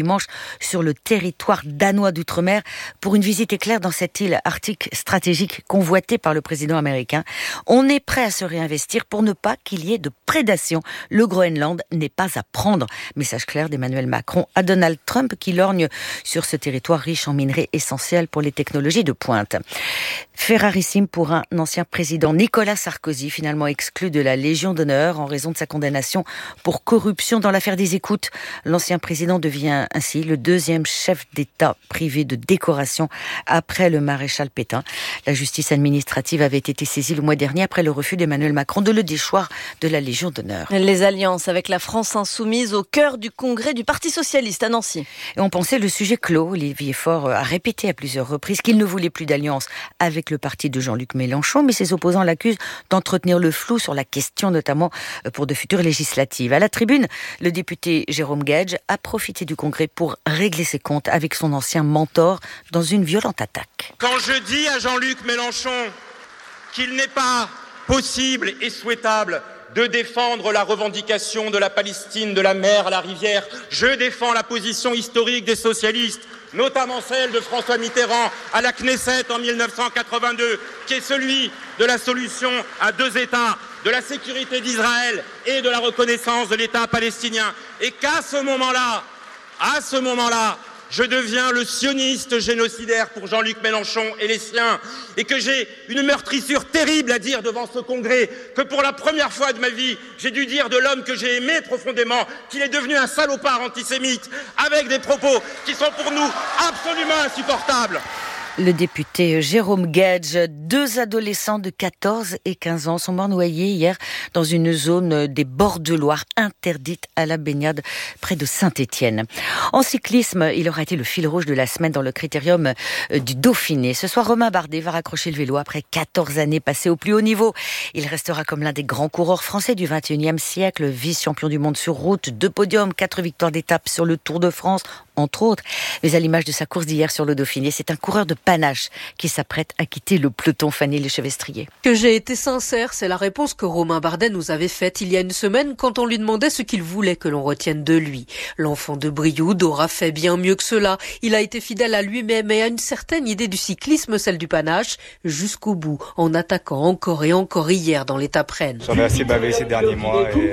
Speaker 5: dimanche sur le territoire danois d'outre-mer pour une visite éclair dans cette île arctique stratégique convoitée par le président américain. On est prêt à se réinvestir pour ne pas qu'il y ait de prédation. Le Groenland n'est pas à prendre. Message clair d'Emmanuel Macron à Donald Trump qui lorgne sur ce territoire riche en minerais essentiels pour les technologies de pointe. Fait rarissime pour un ancien président, Nicolas Sarkozy, finalement exclu de la Légion d'honneur en raison de sa condamnation pour corruption dans l'affaire des écoutes. L'ancien président devient ainsi le deuxième chef d'État privé de décoration après le maréchal Pétain. La justice administrative avait été saisie le mois dernier après le refus d'Emmanuel Macron de le déchoir de la Légion d'honneur.
Speaker 2: Les alliances avec la France insoumise au cœur du congrès du Parti socialiste à Nancy.
Speaker 5: Et on pensait le sujet clos. Olivier Faure a répété à plusieurs reprises qu'il ne voulait plus d'alliance avec le parti de Jean-Luc Mélenchon, mais ses opposants l'accusent d'entretenir le flou sur la question, notamment pour de futures législatives. À la tribune, le député Jérôme Gage a profité du congrès pour régler ses comptes avec son ancien mentor dans une violente attaque.
Speaker 11: Quand je dis à Jean-Luc Mélenchon qu'il n'est pas possible et souhaitable de défendre la revendication de la Palestine, de la mer à la rivière, je défends la position historique des socialistes, notamment celle de François Mitterrand à la Knesset en mille neuf cent quatre-vingt-deux, qui est celui de la solution à deux États, de la sécurité d'Israël et de la reconnaissance de l'État palestinien. Et qu'à ce moment-là, à ce moment-là, je deviens le sioniste génocidaire pour Jean-Luc Mélenchon et les siens, et que j'ai une meurtrissure terrible à dire devant ce congrès, que pour la première fois de ma vie, j'ai dû dire de l'homme que j'ai aimé profondément, qu'il est devenu un salopard antisémite, avec des propos qui sont pour nous absolument insupportables.
Speaker 5: Le député Jérôme Gage, deux adolescents de quatorze et quinze ans sont morts noyés hier dans une zone des bords de Loire interdite à la baignade près de Saint-Étienne. En cyclisme, il aura été le fil rouge de la semaine dans le critérium du Dauphiné. Ce soir, Romain Bardet va raccrocher le vélo après quatorze années passées au plus haut niveau. Il restera comme l'un des grands coureurs français du vingt et unième siècle, vice-champion du monde sur route, deux podiums, quatre victoires d'étape sur le Tour de France, entre autres. Mais à l'image de sa course d'hier sur le Dauphiné, c'est un coureur de panache qui s'apprête à quitter le peloton. Fanny Lechevestrier.
Speaker 12: Que j'ai été sincère, c'est la réponse que Romain Bardet nous avait faite il y a une semaine quand on lui demandait ce qu'il voulait que l'on retienne de lui. L'enfant de Brioude aura fait bien mieux que cela. Il a été fidèle à lui-même et à une certaine idée du cyclisme, celle du panache, jusqu'au bout, en attaquant encore et encore hier dans l'étape Rennes.
Speaker 14: J'en ai assez bavé ces derniers mois et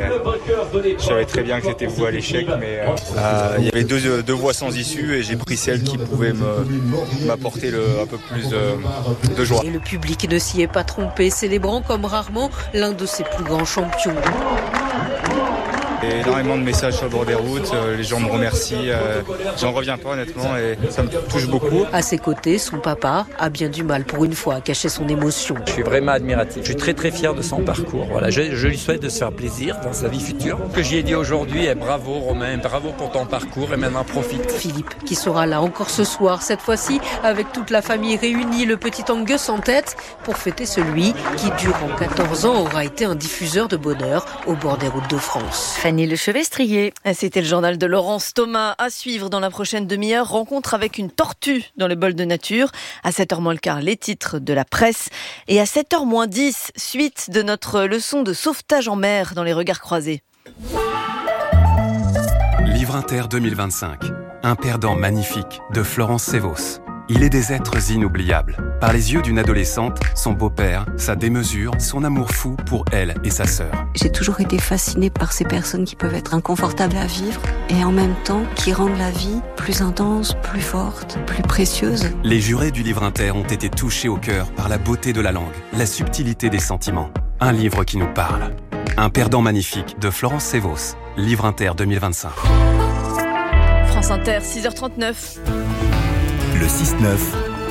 Speaker 14: je savais très bien que c'était voué à l'échec, mais euh, il y avait deux, deux voies sans issue et j'ai pris celle qui pouvait me, m'apporter le, un peu plus de, de joie.
Speaker 12: Et le public ne s'y est pas trompé, célébrant comme rarement l'un de ses plus grands champions.
Speaker 14: Et énormément de messages sur le bord des routes, les gens me remercient, euh, j'en reviens pas honnêtement et ça me touche beaucoup.
Speaker 12: À ses côtés, son papa a bien du mal pour une fois à cacher son émotion.
Speaker 15: Je suis vraiment admiratif, je suis très très fier de son parcours. Voilà, je, je lui souhaite de se faire plaisir dans sa vie future. Ce que j'y ai dit aujourd'hui est bravo Romain, bravo pour ton parcours et maintenant profite.
Speaker 12: Philippe qui sera là encore ce soir, cette fois-ci avec toute la famille réunie, le petit Angus en tête pour fêter celui qui durant quatorze ans aura été un diffuseur de bonheur au bord des routes de France.
Speaker 5: Fanny Lechevestrier.
Speaker 2: C'était le journal de Laurence Thomas. À suivre dans la prochaine demi-heure. Rencontre avec une tortue dans le bol de nature. À sept heures moins le quart, les titres de la presse. Et à sept heures moins dix, suite de notre leçon de sauvetage en mer dans les regards croisés.
Speaker 17: Livre Inter deux mille vingt-cinq. Un perdant magnifique de Florence Sévos. Il est des êtres inoubliables. Par les yeux d'une adolescente, son beau-père, sa démesure, son amour fou pour elle et sa sœur.
Speaker 26: J'ai toujours été fascinée par ces personnes qui peuvent être inconfortables à vivre et en même temps qui rendent la vie plus intense, plus forte, plus précieuse.
Speaker 17: Les jurés du Livre Inter ont été touchés au cœur par la beauté de la langue, la subtilité des sentiments. Un livre qui nous parle. Un perdant magnifique de Florence Sévos. Livre Inter deux mille vingt-cinq.
Speaker 2: France Inter, six heures trente-neuf.
Speaker 3: Le six neuf.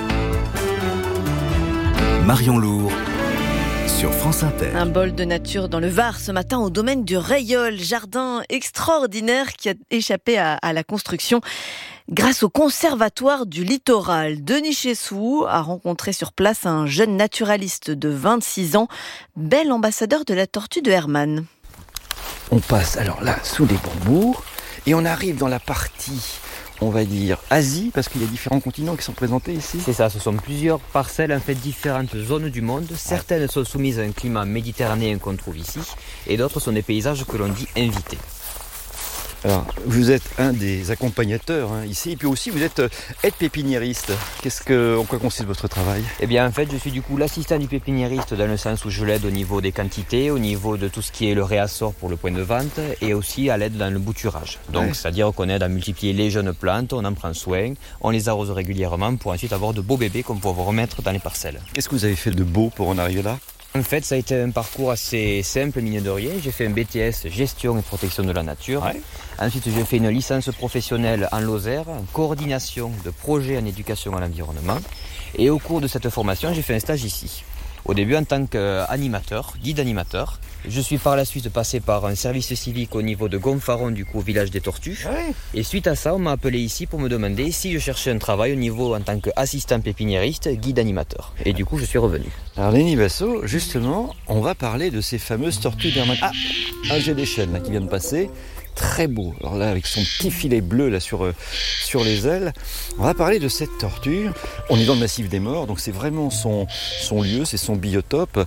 Speaker 3: Marion Lourd sur France Inter.
Speaker 2: Un bol de nature dans le Var ce matin au domaine du Rayol, jardin extraordinaire qui a échappé à, à la construction grâce au Conservatoire du Littoral. Denis Chessou a rencontré sur place un jeune naturaliste de vingt-six ans, bel ambassadeur de la tortue de Hermann.
Speaker 27: On passe alors là sous les bambours et on arrive dans la partie, on va dire, Asie, parce qu'il y a différents continents qui sont présentés ici.
Speaker 28: C'est ça, ce sont plusieurs parcelles, en fait, différentes zones du monde. Certaines sont soumises à un climat méditerranéen qu'on trouve ici, et d'autres sont des paysages que l'on dit invités.
Speaker 27: Alors, vous êtes un des accompagnateurs hein, ici, et puis aussi vous êtes aide pépiniériste. Qu'est-ce que, en quoi consiste votre travail ?
Speaker 28: Eh bien, en fait, je suis du coup l'assistant du pépiniériste dans le sens où je l'aide au niveau des quantités, au niveau de tout ce qui est le réassort pour le point de vente, et aussi à l'aide dans le bouturage. Donc, ouais. C'est-à-dire qu'on aide à multiplier les jeunes plantes, on en prend soin, on les arrose régulièrement pour ensuite avoir de beaux bébés qu'on pourra remettre dans les parcelles.
Speaker 27: Qu'est-ce que vous avez fait de beau pour en arriver là ?
Speaker 28: En fait, ça a été un parcours assez simple, mine de rien. J'ai fait un B T S gestion et protection de la nature. Ouais. Ensuite, j'ai fait une licence professionnelle en Lozère, coordination de projets en éducation à l'environnement. Et au cours de cette formation, j'ai fait un stage ici. Au début en tant qu'animateur, guide animateur. Je suis par la suite passé par un service civique au niveau de Gonfaron, du coup au village des Tortues. Ouais. Et suite à ça, on m'a appelé ici pour me demander si je cherchais un travail au niveau en tant qu'assistant pépiniériste, guide animateur. Et du coup, je suis revenu.
Speaker 27: Alors Lénie Basso, justement, on va parler de ces fameuses tortues d'Hermann. Ah, un jet d'échelle là qui vient de passer. Très beau. Alors là, avec son petit filet bleu là sur, euh, sur les ailes, on va parler de cette tortue. On est dans le massif des Morts, donc c'est vraiment son, son lieu, c'est son biotope.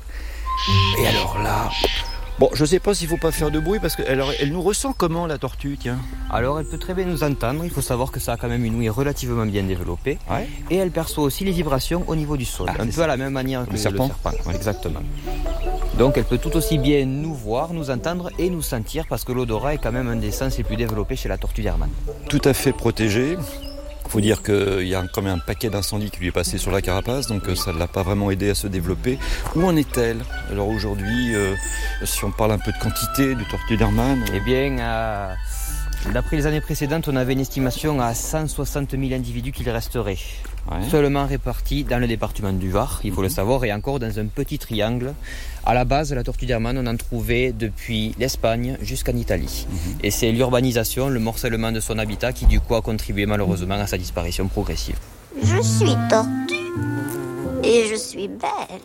Speaker 27: Et alors là, bon, je sais pas s'il faut pas faire de bruit parce qu'elle elle nous ressent comment la tortue, tiens ?
Speaker 28: Alors elle peut très bien nous entendre. Il faut savoir que ça a quand même une ouïe relativement bien développée. Ouais. Et elle perçoit aussi les vibrations au niveau du sol, ah, un peu ça. À la même manière que le serpent. Le serpent. Ouais. Exactement. Donc elle peut tout aussi bien nous voir, nous entendre et nous sentir parce que l'odorat est quand même un des sens les plus développés chez la tortue d'Hermann.
Speaker 27: Tout à fait protégée. Il faut dire qu'il y a quand même un paquet d'incendies qui lui est passé sur la carapace, donc oui. Ça ne l'a pas vraiment aidé à se développer. Où en est-elle ? Alors aujourd'hui, euh, si on parle un peu de quantité de tortues d'Hermann...
Speaker 28: Eh bien, euh, d'après les années précédentes, on avait une estimation à cent soixante mille individus qu'il resterait. Ouais. Seulement répartis dans le département du Var, il faut mmh. le savoir, et encore dans un petit triangle. À la base, la tortue d'Hermann, on en trouvait depuis l'Espagne jusqu'en Italie. Mmh. Et c'est l'urbanisation, le morcellement de son habitat qui du coup a contribué malheureusement à sa disparition progressive.
Speaker 1: Je suis tortue et je suis belle.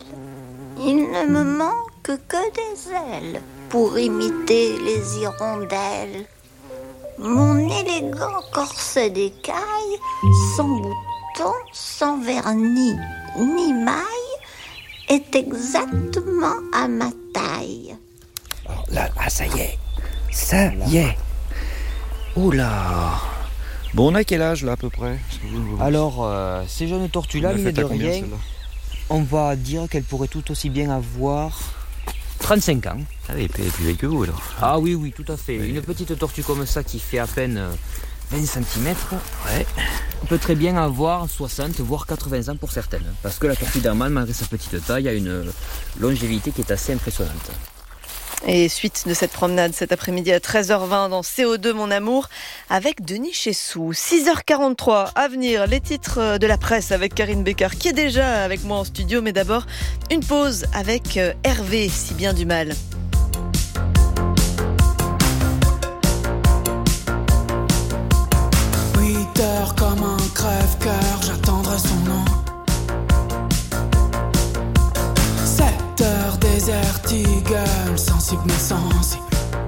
Speaker 1: Il ne me manque que des ailes pour imiter les hirondelles. Mon élégant corset d'écaille, sans boutons, sans vernis ni maille, est exactement à ma taille.
Speaker 27: Alors là, ah, ça y est, ça y est. Oula. Bon, on a quel âge là à peu près ?
Speaker 28: Alors, euh, ces jeunes tortues-là, mine de rien, on va dire qu'elles pourraient tout aussi bien avoir trente-cinq ans.
Speaker 27: Ah oui, et puis avec vous alors.
Speaker 28: Ah oui, oui, tout à fait. Oui. Une petite tortue comme ça qui fait à peine vingt centimètres, ouais. On peut très bien avoir soixante voire quatre-vingts ans pour certaines. Parce que la tortue d'Hermann, malgré sa petite taille, a une longévité qui est assez impressionnante.
Speaker 2: Et suite de cette promenade cet après-midi à treize heures vingt dans C O deux Mon Amour avec Denis Chessou. six heures quarante-trois à venir, les titres de la presse avec Karine Bécard qui est déjà avec moi en studio. Mais d'abord, une pause avec Hervé, si bien du mal.
Speaker 4: huit heures comme un crève-cœur, j'attendrai son nom. sept heures désert, gueule, sensible mais sensible.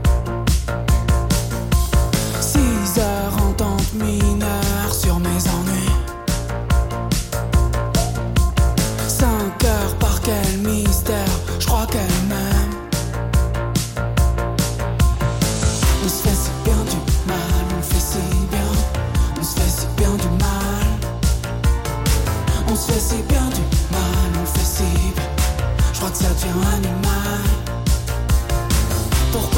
Speaker 4: six heures entente mineure sur mes ennuis. cinq heures par quel mystère, je crois qu'elle m'aime. On se fait si bien du mal, on fait si bien. On se fait si bien du mal. On se fait si bien du mal, on fait si bien. Je crois que ça devient animal. Pourquoi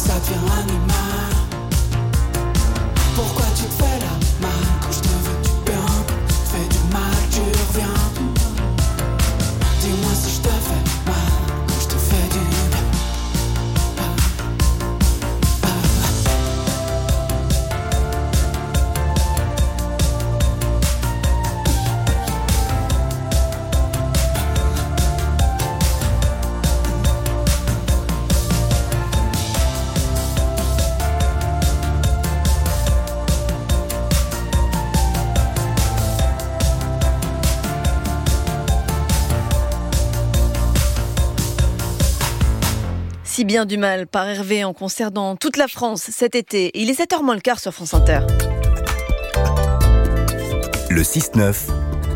Speaker 4: ça devient animal. Pourquoi tu te fais la mal quand je te veux du bien? Tu te fais du mal, tu reviens. Dis-moi si je te fais mal quand je te fais du bien.
Speaker 2: Si bien du mal par Hervé en concert dans toute la France cet été. Il est sept heures moins le quart sur France Inter.
Speaker 3: Le six neuf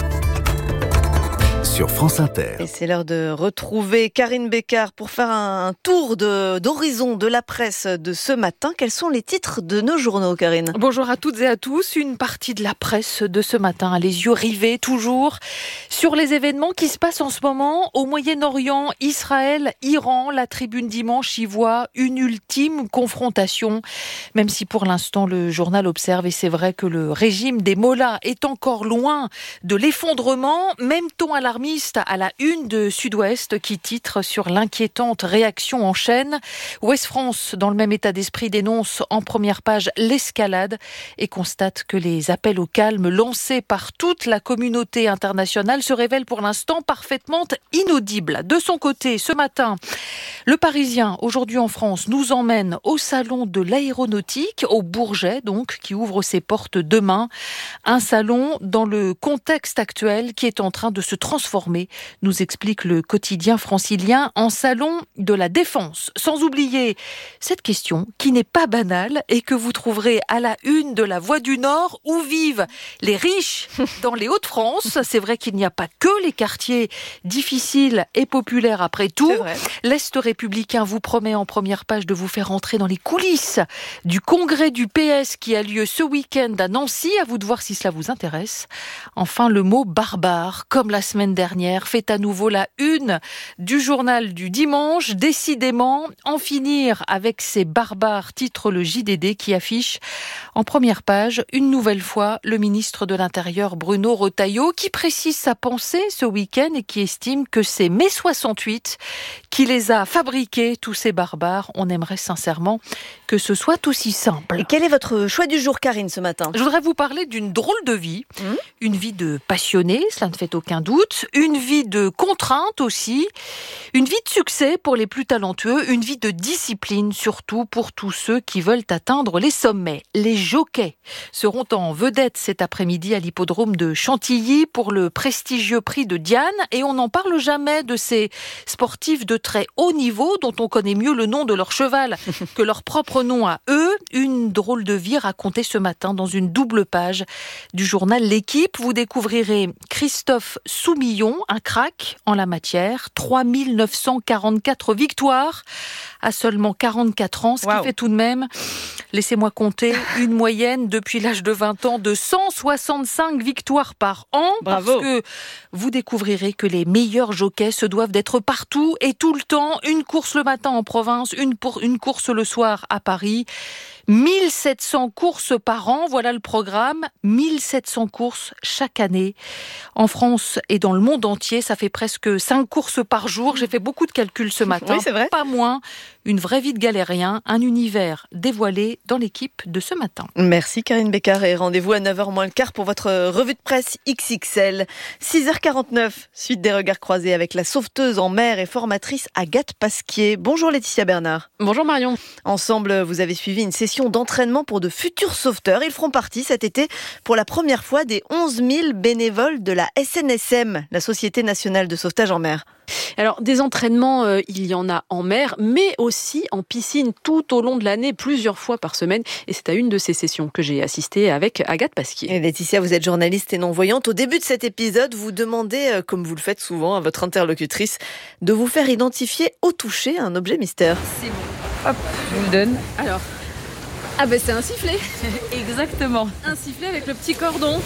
Speaker 3: sur France Inter.
Speaker 2: Et c'est l'heure de retrouver Karine Bécard pour faire un tour de, d'horizon de la presse de ce matin. Quels sont les titres de nos journaux, Karine ?
Speaker 6: Bonjour à toutes et à tous. Une partie de la presse de ce matin a les yeux rivés toujours sur les événements qui se passent en ce moment au Moyen-Orient, Israël, Iran. La Tribune dimanche y voit une ultime confrontation, même si pour l'instant le journal observe, et c'est vrai que le régime des mollahs est encore loin de l'effondrement. Même ton alarmiste à la une de Sud-Ouest qui titre sur l'inquiétante réaction en chaîne. Ouest France, dans le même état d'esprit, dénonce en première page l'escalade et constate que les appels au calme lancés par toute la communauté internationale se révèlent pour l'instant parfaitement inaudibles. De son côté, ce matin, le Parisien, aujourd'hui en France, nous emmène au salon de l'aéronautique, au Bourget donc, qui ouvre ses portes demain. Un salon dans le contexte actuel qui est en train de se transformer, nous explique le quotidien francilien, en salon de la défense. Sans oublier cette question qui n'est pas banale et que vous trouverez à la une de la Voix du Nord, où vivent les riches dans les Hauts-de-France. C'est vrai qu'il n'y a pas que les quartiers difficiles et populaires après tout. L'Est républicain vous promet en première page de vous faire entrer dans les coulisses du congrès du P S qui a lieu ce week-end à Nancy. À vous de voir si cela vous intéresse. Enfin, le mot barbare, comme la semaine dernière, fait à nouveau la une du journal du dimanche. Décidément, en finir avec ces barbares, titre le J D D qui affiche en première page, une nouvelle fois, le ministre de l'Intérieur Bruno Retailleau qui précise sa pensée ce week-end et qui estime que c'est mai soixante-huit qui les a fabriqués, tous ces barbares. On aimerait sincèrement que ce soit aussi simple.
Speaker 2: Et quel est votre choix du jour, Karine, ce matin ?
Speaker 6: Je voudrais vous parler d'une drôle de vie, mmh. une vie de passionné, cela ne fait aucun doute, une vie de contrainte aussi, une vie de succès pour les plus talentueux, une vie de discipline surtout pour tous ceux qui veulent atteindre les sommets. Les jockeys seront en vedette cet après-midi à l'hippodrome de Chantilly pour le prestigieux prix de Diane, et on n'en parle jamais de ces sportifs de très haut niveau dont on connaît mieux le nom de leur cheval que leur propre nom à eux. Une drôle de vie racontée ce matin dans une double page du journal L'Équipe. Vous découvrirez Christophe Soumillon, un crack en la matière, trois mille neuf cent quarante-quatre victoires à seulement quarante-quatre ans, ce wow. qui fait tout de même, laissez-moi compter, une moyenne depuis l'âge de vingt ans de cent soixante-cinq victoires par an.
Speaker 2: Bravo.
Speaker 6: Parce que vous découvrirez que les meilleurs jockeys se doivent d'être partout et tout le temps. Une course le matin en province, une, pour, une course le soir à Paris. mille sept cents courses par an, voilà le programme. mille sept cents courses chaque année. En France et dans le monde entier, ça fait presque cinq courses par jour. J'ai fait beaucoup de calculs ce matin.
Speaker 2: Oui, c'est vrai.
Speaker 6: Pas moins. Une vraie vie de galérien, un univers dévoilé dans l'équipe de ce matin.
Speaker 2: Merci Karine Bécard et rendez-vous à neuf heures moins le quart pour votre revue de presse X X L. six heures quarante-neuf, suite des regards croisés avec la sauveteuse en mer et formatrice Agathe Pasquier. Bonjour Laetitia Bernard.
Speaker 13: Bonjour Marion.
Speaker 2: Ensemble, vous avez suivi une session d'entraînement pour de futurs sauveteurs. Ils feront partie cet été pour la première fois des onze mille bénévoles de la S N S M, la Société nationale de sauvetage en mer.
Speaker 13: Alors, des entraînements, euh, il y en a en mer, mais aussi en piscine tout au long de l'année, plusieurs fois par semaine. Et c'est à une de ces sessions que j'ai assisté avec Agathe Pasquier.
Speaker 2: Et Laetitia, vous êtes journaliste et non-voyante. Au début de cet épisode, vous demandez, euh, comme vous le faites souvent à votre interlocutrice, de vous faire identifier au toucher un objet mystère.
Speaker 13: C'est bon. Hop, je vous le donne. Alors, ah ben c'est un sifflet. Exactement. Un sifflet avec le petit cordon.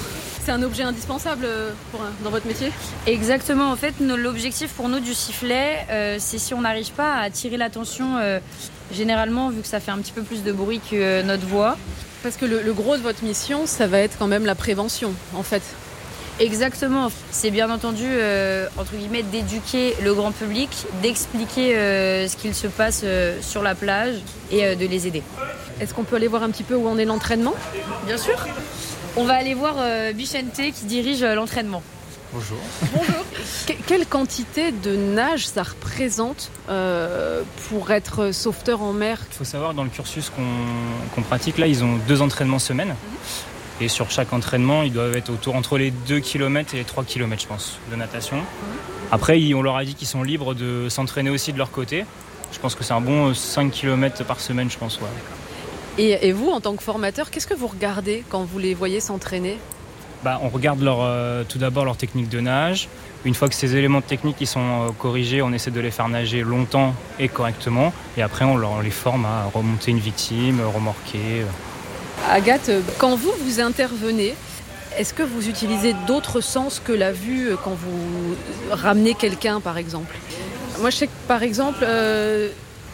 Speaker 13: C'est un objet indispensable pour, dans votre métier ?
Speaker 16: Exactement. En fait, l'objectif pour nous du sifflet, euh, c'est si on n'arrive pas à attirer l'attention, euh, généralement, vu que ça fait un petit peu plus de bruit que euh, notre voix.
Speaker 13: Parce que le, le gros de votre mission, ça va être quand même la prévention, en fait.
Speaker 16: Exactement. C'est bien entendu, euh, entre guillemets, d'éduquer le grand public, d'expliquer euh, ce qu'il se passe euh, sur la plage et euh, de les aider.
Speaker 13: Est-ce qu'on peut aller voir un petit peu où en est l'entraînement ?
Speaker 16: Bien sûr. On va aller voir euh, Bichente qui dirige euh, l'entraînement.
Speaker 18: Bonjour.
Speaker 13: Bonjour. Que- quelle quantité de nage ça représente euh, pour être sauveteur en mer ?
Speaker 18: Il faut savoir, dans le cursus qu'on, qu'on pratique, là, ils ont deux entraînements semaine. Mmh. Et sur chaque entraînement, ils doivent être autour entre les deux kilomètres et les trois kilomètres, je pense, de natation. Mmh. Après, on leur a dit qu'ils sont libres de s'entraîner aussi de leur côté. Je pense que c'est un bon cinq kilomètres par semaine, je pense. Ouais.
Speaker 13: Et, et vous, en tant que formateur, qu'est-ce que vous regardez quand vous les voyez s'entraîner ?
Speaker 18: Bah, on regarde leur, euh, tout d'abord leur technique de nage. Une fois que ces éléments techniques ils sont euh, corrigés, on essaie de les faire nager longtemps et correctement. Et après, on, leur, on les forme à remonter une victime, remorquer.
Speaker 13: Agathe, quand vous, vous intervenez, est-ce que vous utilisez d'autres sens que la vue quand vous ramenez quelqu'un, par exemple ? Moi, je sais que, par exemple... Euh,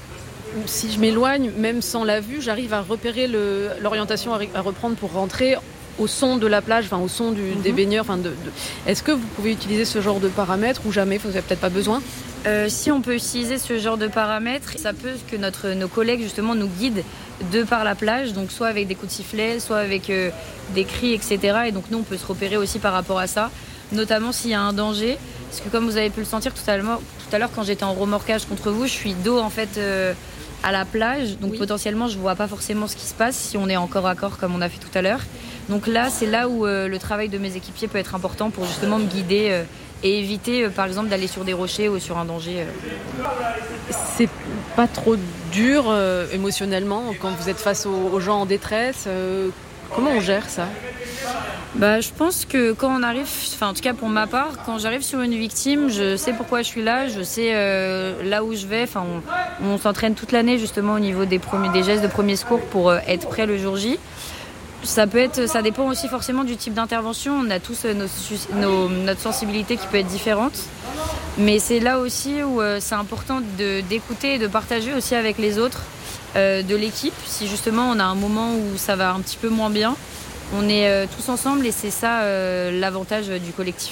Speaker 13: si je m'éloigne, même sans la vue, j'arrive à repérer le, l'orientation à, à reprendre pour rentrer au son de la plage, enfin au son du, mm-hmm. des baigneurs. Enfin de, de... Est-ce que vous pouvez utiliser ce genre de paramètres ou jamais ? Vous n'avez peut-être pas besoin ?
Speaker 16: euh, Si on peut utiliser ce genre de paramètres, ça peut que notre, nos collègues justement nous guident de par la plage, donc soit avec des coups de sifflet, soit avec euh, des cris, et cetera. Et donc nous, on peut se repérer aussi par rapport à ça, notamment s'il y a un danger. Parce que comme vous avez pu le sentir tout à l'heure, tout à l'heure quand j'étais en remorquage contre vous, je suis dos en fait... Euh, à la plage, donc oui. Potentiellement je vois pas forcément ce qui se passe si on est en corps à corps comme on a fait tout à l'heure. Donc là c'est là où euh, le travail de mes équipiers peut être important pour justement me guider euh, et éviter euh, par exemple d'aller sur des rochers ou sur un danger. Euh.
Speaker 13: C'est pas trop dur euh, émotionnellement quand vous êtes face aux, aux gens en détresse euh, comment on gère ça ?
Speaker 16: Bah, je pense que quand on arrive, enfin en tout cas pour ma part, quand j'arrive sur une victime, je sais pourquoi je suis là, je sais euh, là où je vais. Enfin, on, on s'entraîne toute l'année justement au niveau des, premiers, des gestes de premier secours pour euh, être prêt le jour J. Ça peut être, ça dépend aussi forcément du type d'intervention. On a tous euh, nos, nos, notre sensibilité qui peut être différente, mais c'est là aussi où euh, c'est important de, d'écouter et de partager aussi avec les autres euh, de l'équipe. Si justement on a un moment où ça va un petit peu moins bien. On est euh, tous ensemble et c'est ça euh, l'avantage du collectif.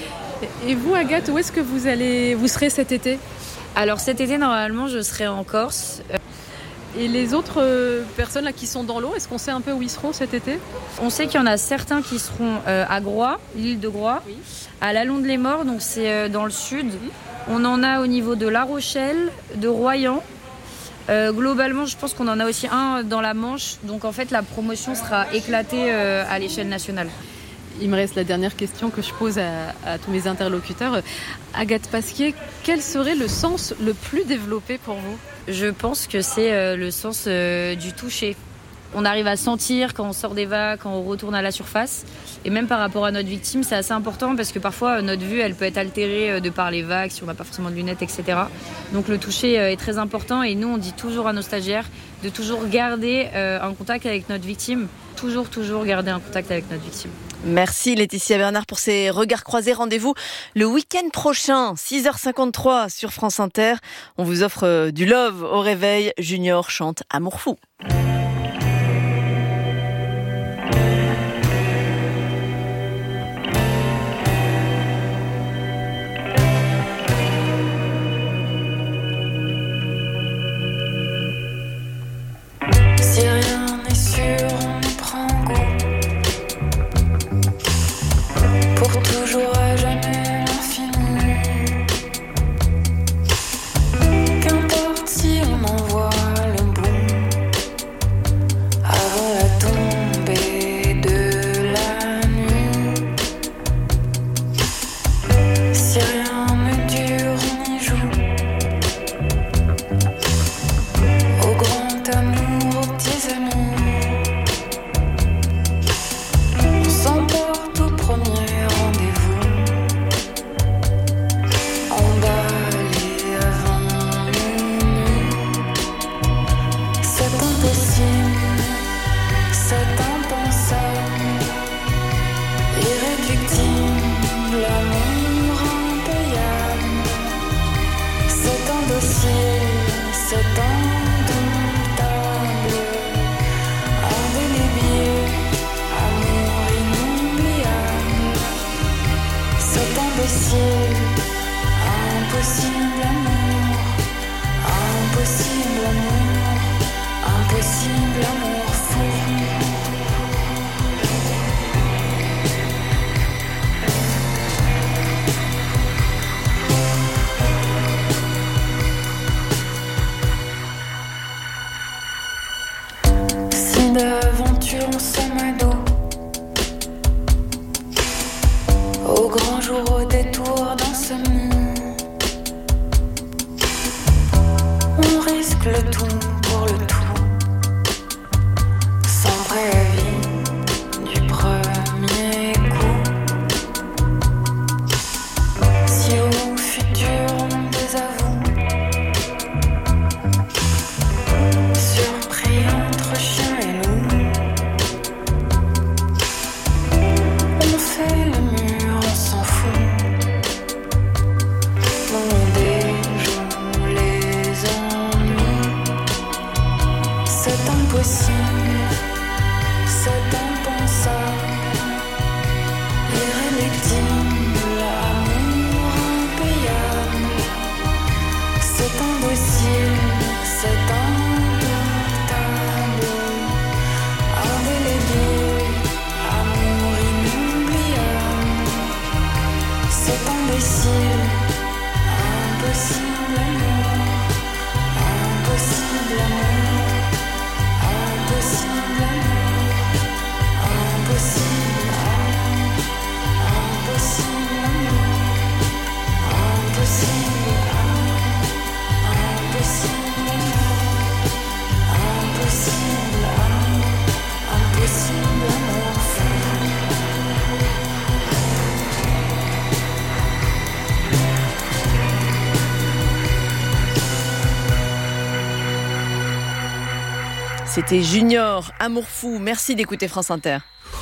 Speaker 13: Et vous, Agathe, où est-ce que vous allez, vous serez cet été ?
Speaker 16: Alors cet été, normalement, je serai en Corse.
Speaker 13: Et les autres euh, personnes là, qui sont dans l'eau, est-ce qu'on sait un peu où ils seront cet été ?
Speaker 16: On sait qu'il y en a certains qui seront euh, à Groix, l'île de Groix, oui. À la Londe-les-Morts, donc c'est euh, dans le sud. Mmh. On en a au niveau de La Rochelle, de Royan. Euh, globalement, je pense qu'on en a aussi un dans la Manche. Donc en fait, la promotion sera éclatée euh, à l'échelle nationale.
Speaker 13: Il me reste la dernière question que je pose à, à tous mes interlocuteurs. Agathe Pasquier, quel serait le sens le plus développé pour vous ?
Speaker 16: Je pense que c'est euh, le sens euh, du toucher. On arrive à sentir quand on sort des vagues, quand on retourne à la surface. Et même par rapport à notre victime, c'est assez important parce que parfois notre vue, elle peut être altérée de par les vagues, si on n'a pas forcément de lunettes, et cetera. Donc le toucher est très important et nous, on dit toujours à nos stagiaires de toujours garder un contact avec notre victime. Toujours, toujours garder un contact avec notre victime.
Speaker 2: Merci Laetitia Bernard pour ces regards croisés. Rendez-vous le week-end prochain, six heures cinquante-trois sur France Inter. On vous offre du love au réveil. Junior chante Amour fou.
Speaker 4: Si rien n'est sûr, on y prend goût. Pour toujours à jamais l'infini. Qu'importe si on en voit le bout.
Speaker 8: d'aventure en sac à dos. Au grand jour, au détour d'un sommet, on risque le tout pour le tout, sans préavis du premier coup. Si au futur on désavoue, surpris entre chien et loup, on fait le mur, on s'en fout, on déjoue les ennuis. C'est impossible, c'est impensable, irréductible, l'amour impayable. C'est indocile, c'est indomptable, indélébile, amour inoubliable. C'est imbécile, impossible amour, impossible amour, impossible amour, impossible amour, impossible amour, impossible amour, impossible amour, impossible amour, impossible amour fou.
Speaker 2: C'était Junior, Amour fou. Merci d'écouter France Inter.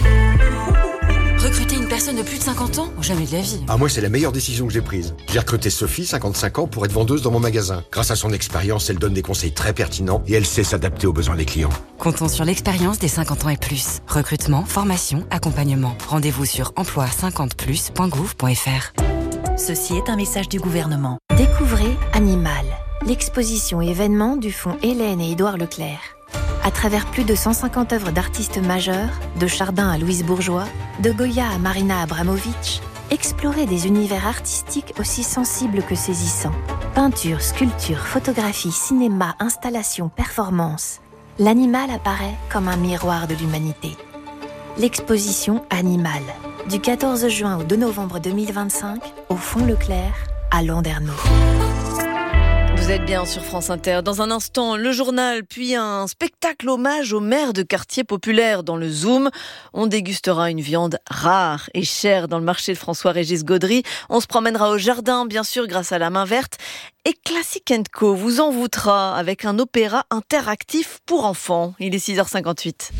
Speaker 19: Recruter une personne de plus de cinquante ans ? Jamais de la vie.
Speaker 20: Ah, moi, c'est la meilleure décision que j'ai prise. J'ai recruté Sophie, cinquante-cinq ans, pour être vendeuse dans mon magasin. Grâce à son expérience, elle donne des conseils très pertinents et elle sait s'adapter aux besoins des clients.
Speaker 19: Comptons sur l'expérience des cinquante ans et plus. Recrutement, formation, accompagnement. Rendez-vous sur emploi cinquante plus point gouv point f r.
Speaker 21: Ceci est un message du gouvernement.
Speaker 22: Découvrez Animal, l'exposition événement du fonds Hélène et Édouard Leclerc. À travers plus de cent cinquante œuvres d'artistes majeurs, de Chardin à Louise Bourgeois, de Goya à Marina Abramovic, explorez des univers artistiques aussi sensibles que saisissants. Peinture, sculpture, photographie, cinéma, installation, performance. L'animal apparaît comme un miroir de l'humanité. L'exposition Animal, du quatorze juin au deux novembre deux mille vingt-cinq, au Fonds Leclerc, à Landerneau.
Speaker 2: Vous êtes bien sur France Inter. Dans un instant, le journal, puis un spectacle hommage aux maires de quartiers populaires dans le Zoom. On dégustera une viande rare et chère dans le marché de François-Régis Gaudry. On se promènera au jardin, bien sûr, grâce à la main verte. Et Classic and Co vous envoûtera avec un opéra interactif pour enfants. Il est six heures cinquante-huit.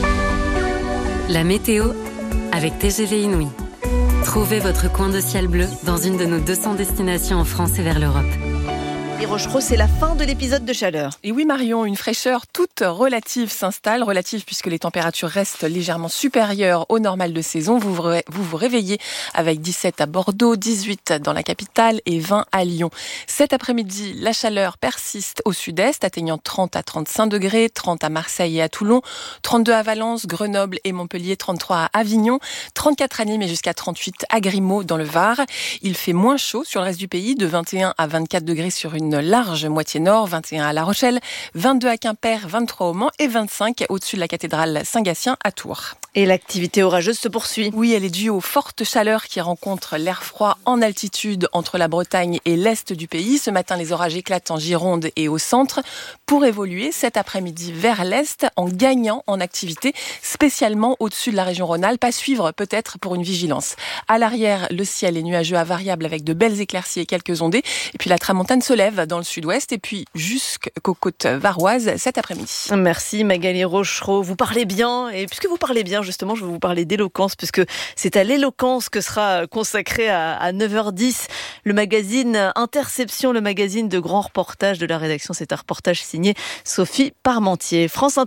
Speaker 23: La météo avec T G V Inouï. Trouvez votre coin de ciel bleu dans une de nos deux cents destinations en France et vers l'Europe.
Speaker 2: Et Rochereau, c'est la fin de l'épisode de chaleur.
Speaker 9: Et oui Marion, une fraîcheur toute relative s'installe, relative puisque les températures restent légèrement supérieures au normal de saison. Vous vous, vous vous réveillez avec dix-sept à Bordeaux, dix-huit dans la capitale et vingt à Lyon. Cet après-midi, la chaleur persiste au sud-est, atteignant trente à trente-cinq degrés, trente à Marseille et à Toulon, trente-deux à Valence, Grenoble et Montpellier, trente-trois à Avignon, trente-quatre à Nîmes et jusqu'à trente-huit à Grimaud dans le Var. Il fait moins chaud sur le reste du pays, de vingt et un à vingt-quatre degrés sur une Une large moitié nord, vingt et un à La Rochelle, vingt-deux à Quimper, vingt-trois au Mans et vingt-cinq au-dessus de la cathédrale Saint-Gatien à Tours.
Speaker 2: Et l'activité orageuse se poursuit.
Speaker 9: Oui, elle est due aux fortes chaleurs qui rencontrent l'air froid en altitude entre la Bretagne et l'est du pays. Ce matin, les orages éclatent en Gironde et au centre pour évoluer cet après-midi vers l'est en gagnant en activité, spécialement au-dessus de la région Rhône-Alpes, à suivre peut-être pour une vigilance. À l'arrière, le ciel est nuageux à variable avec de belles éclaircies et quelques ondées. Et puis la tramontane se lève dans le sud-ouest et puis jusqu'aux côtes varoises cet après-midi.
Speaker 2: Merci Magali Rochereau. Vous parlez bien et puisque vous parlez bien, justement, je vais vous parler d'éloquence puisque c'est à l'éloquence que sera consacré à, à neuf heures dix le magazine Interception, le magazine de grands reportages de la rédaction. C'est un reportage signé Sophie Parmentier. France Inter.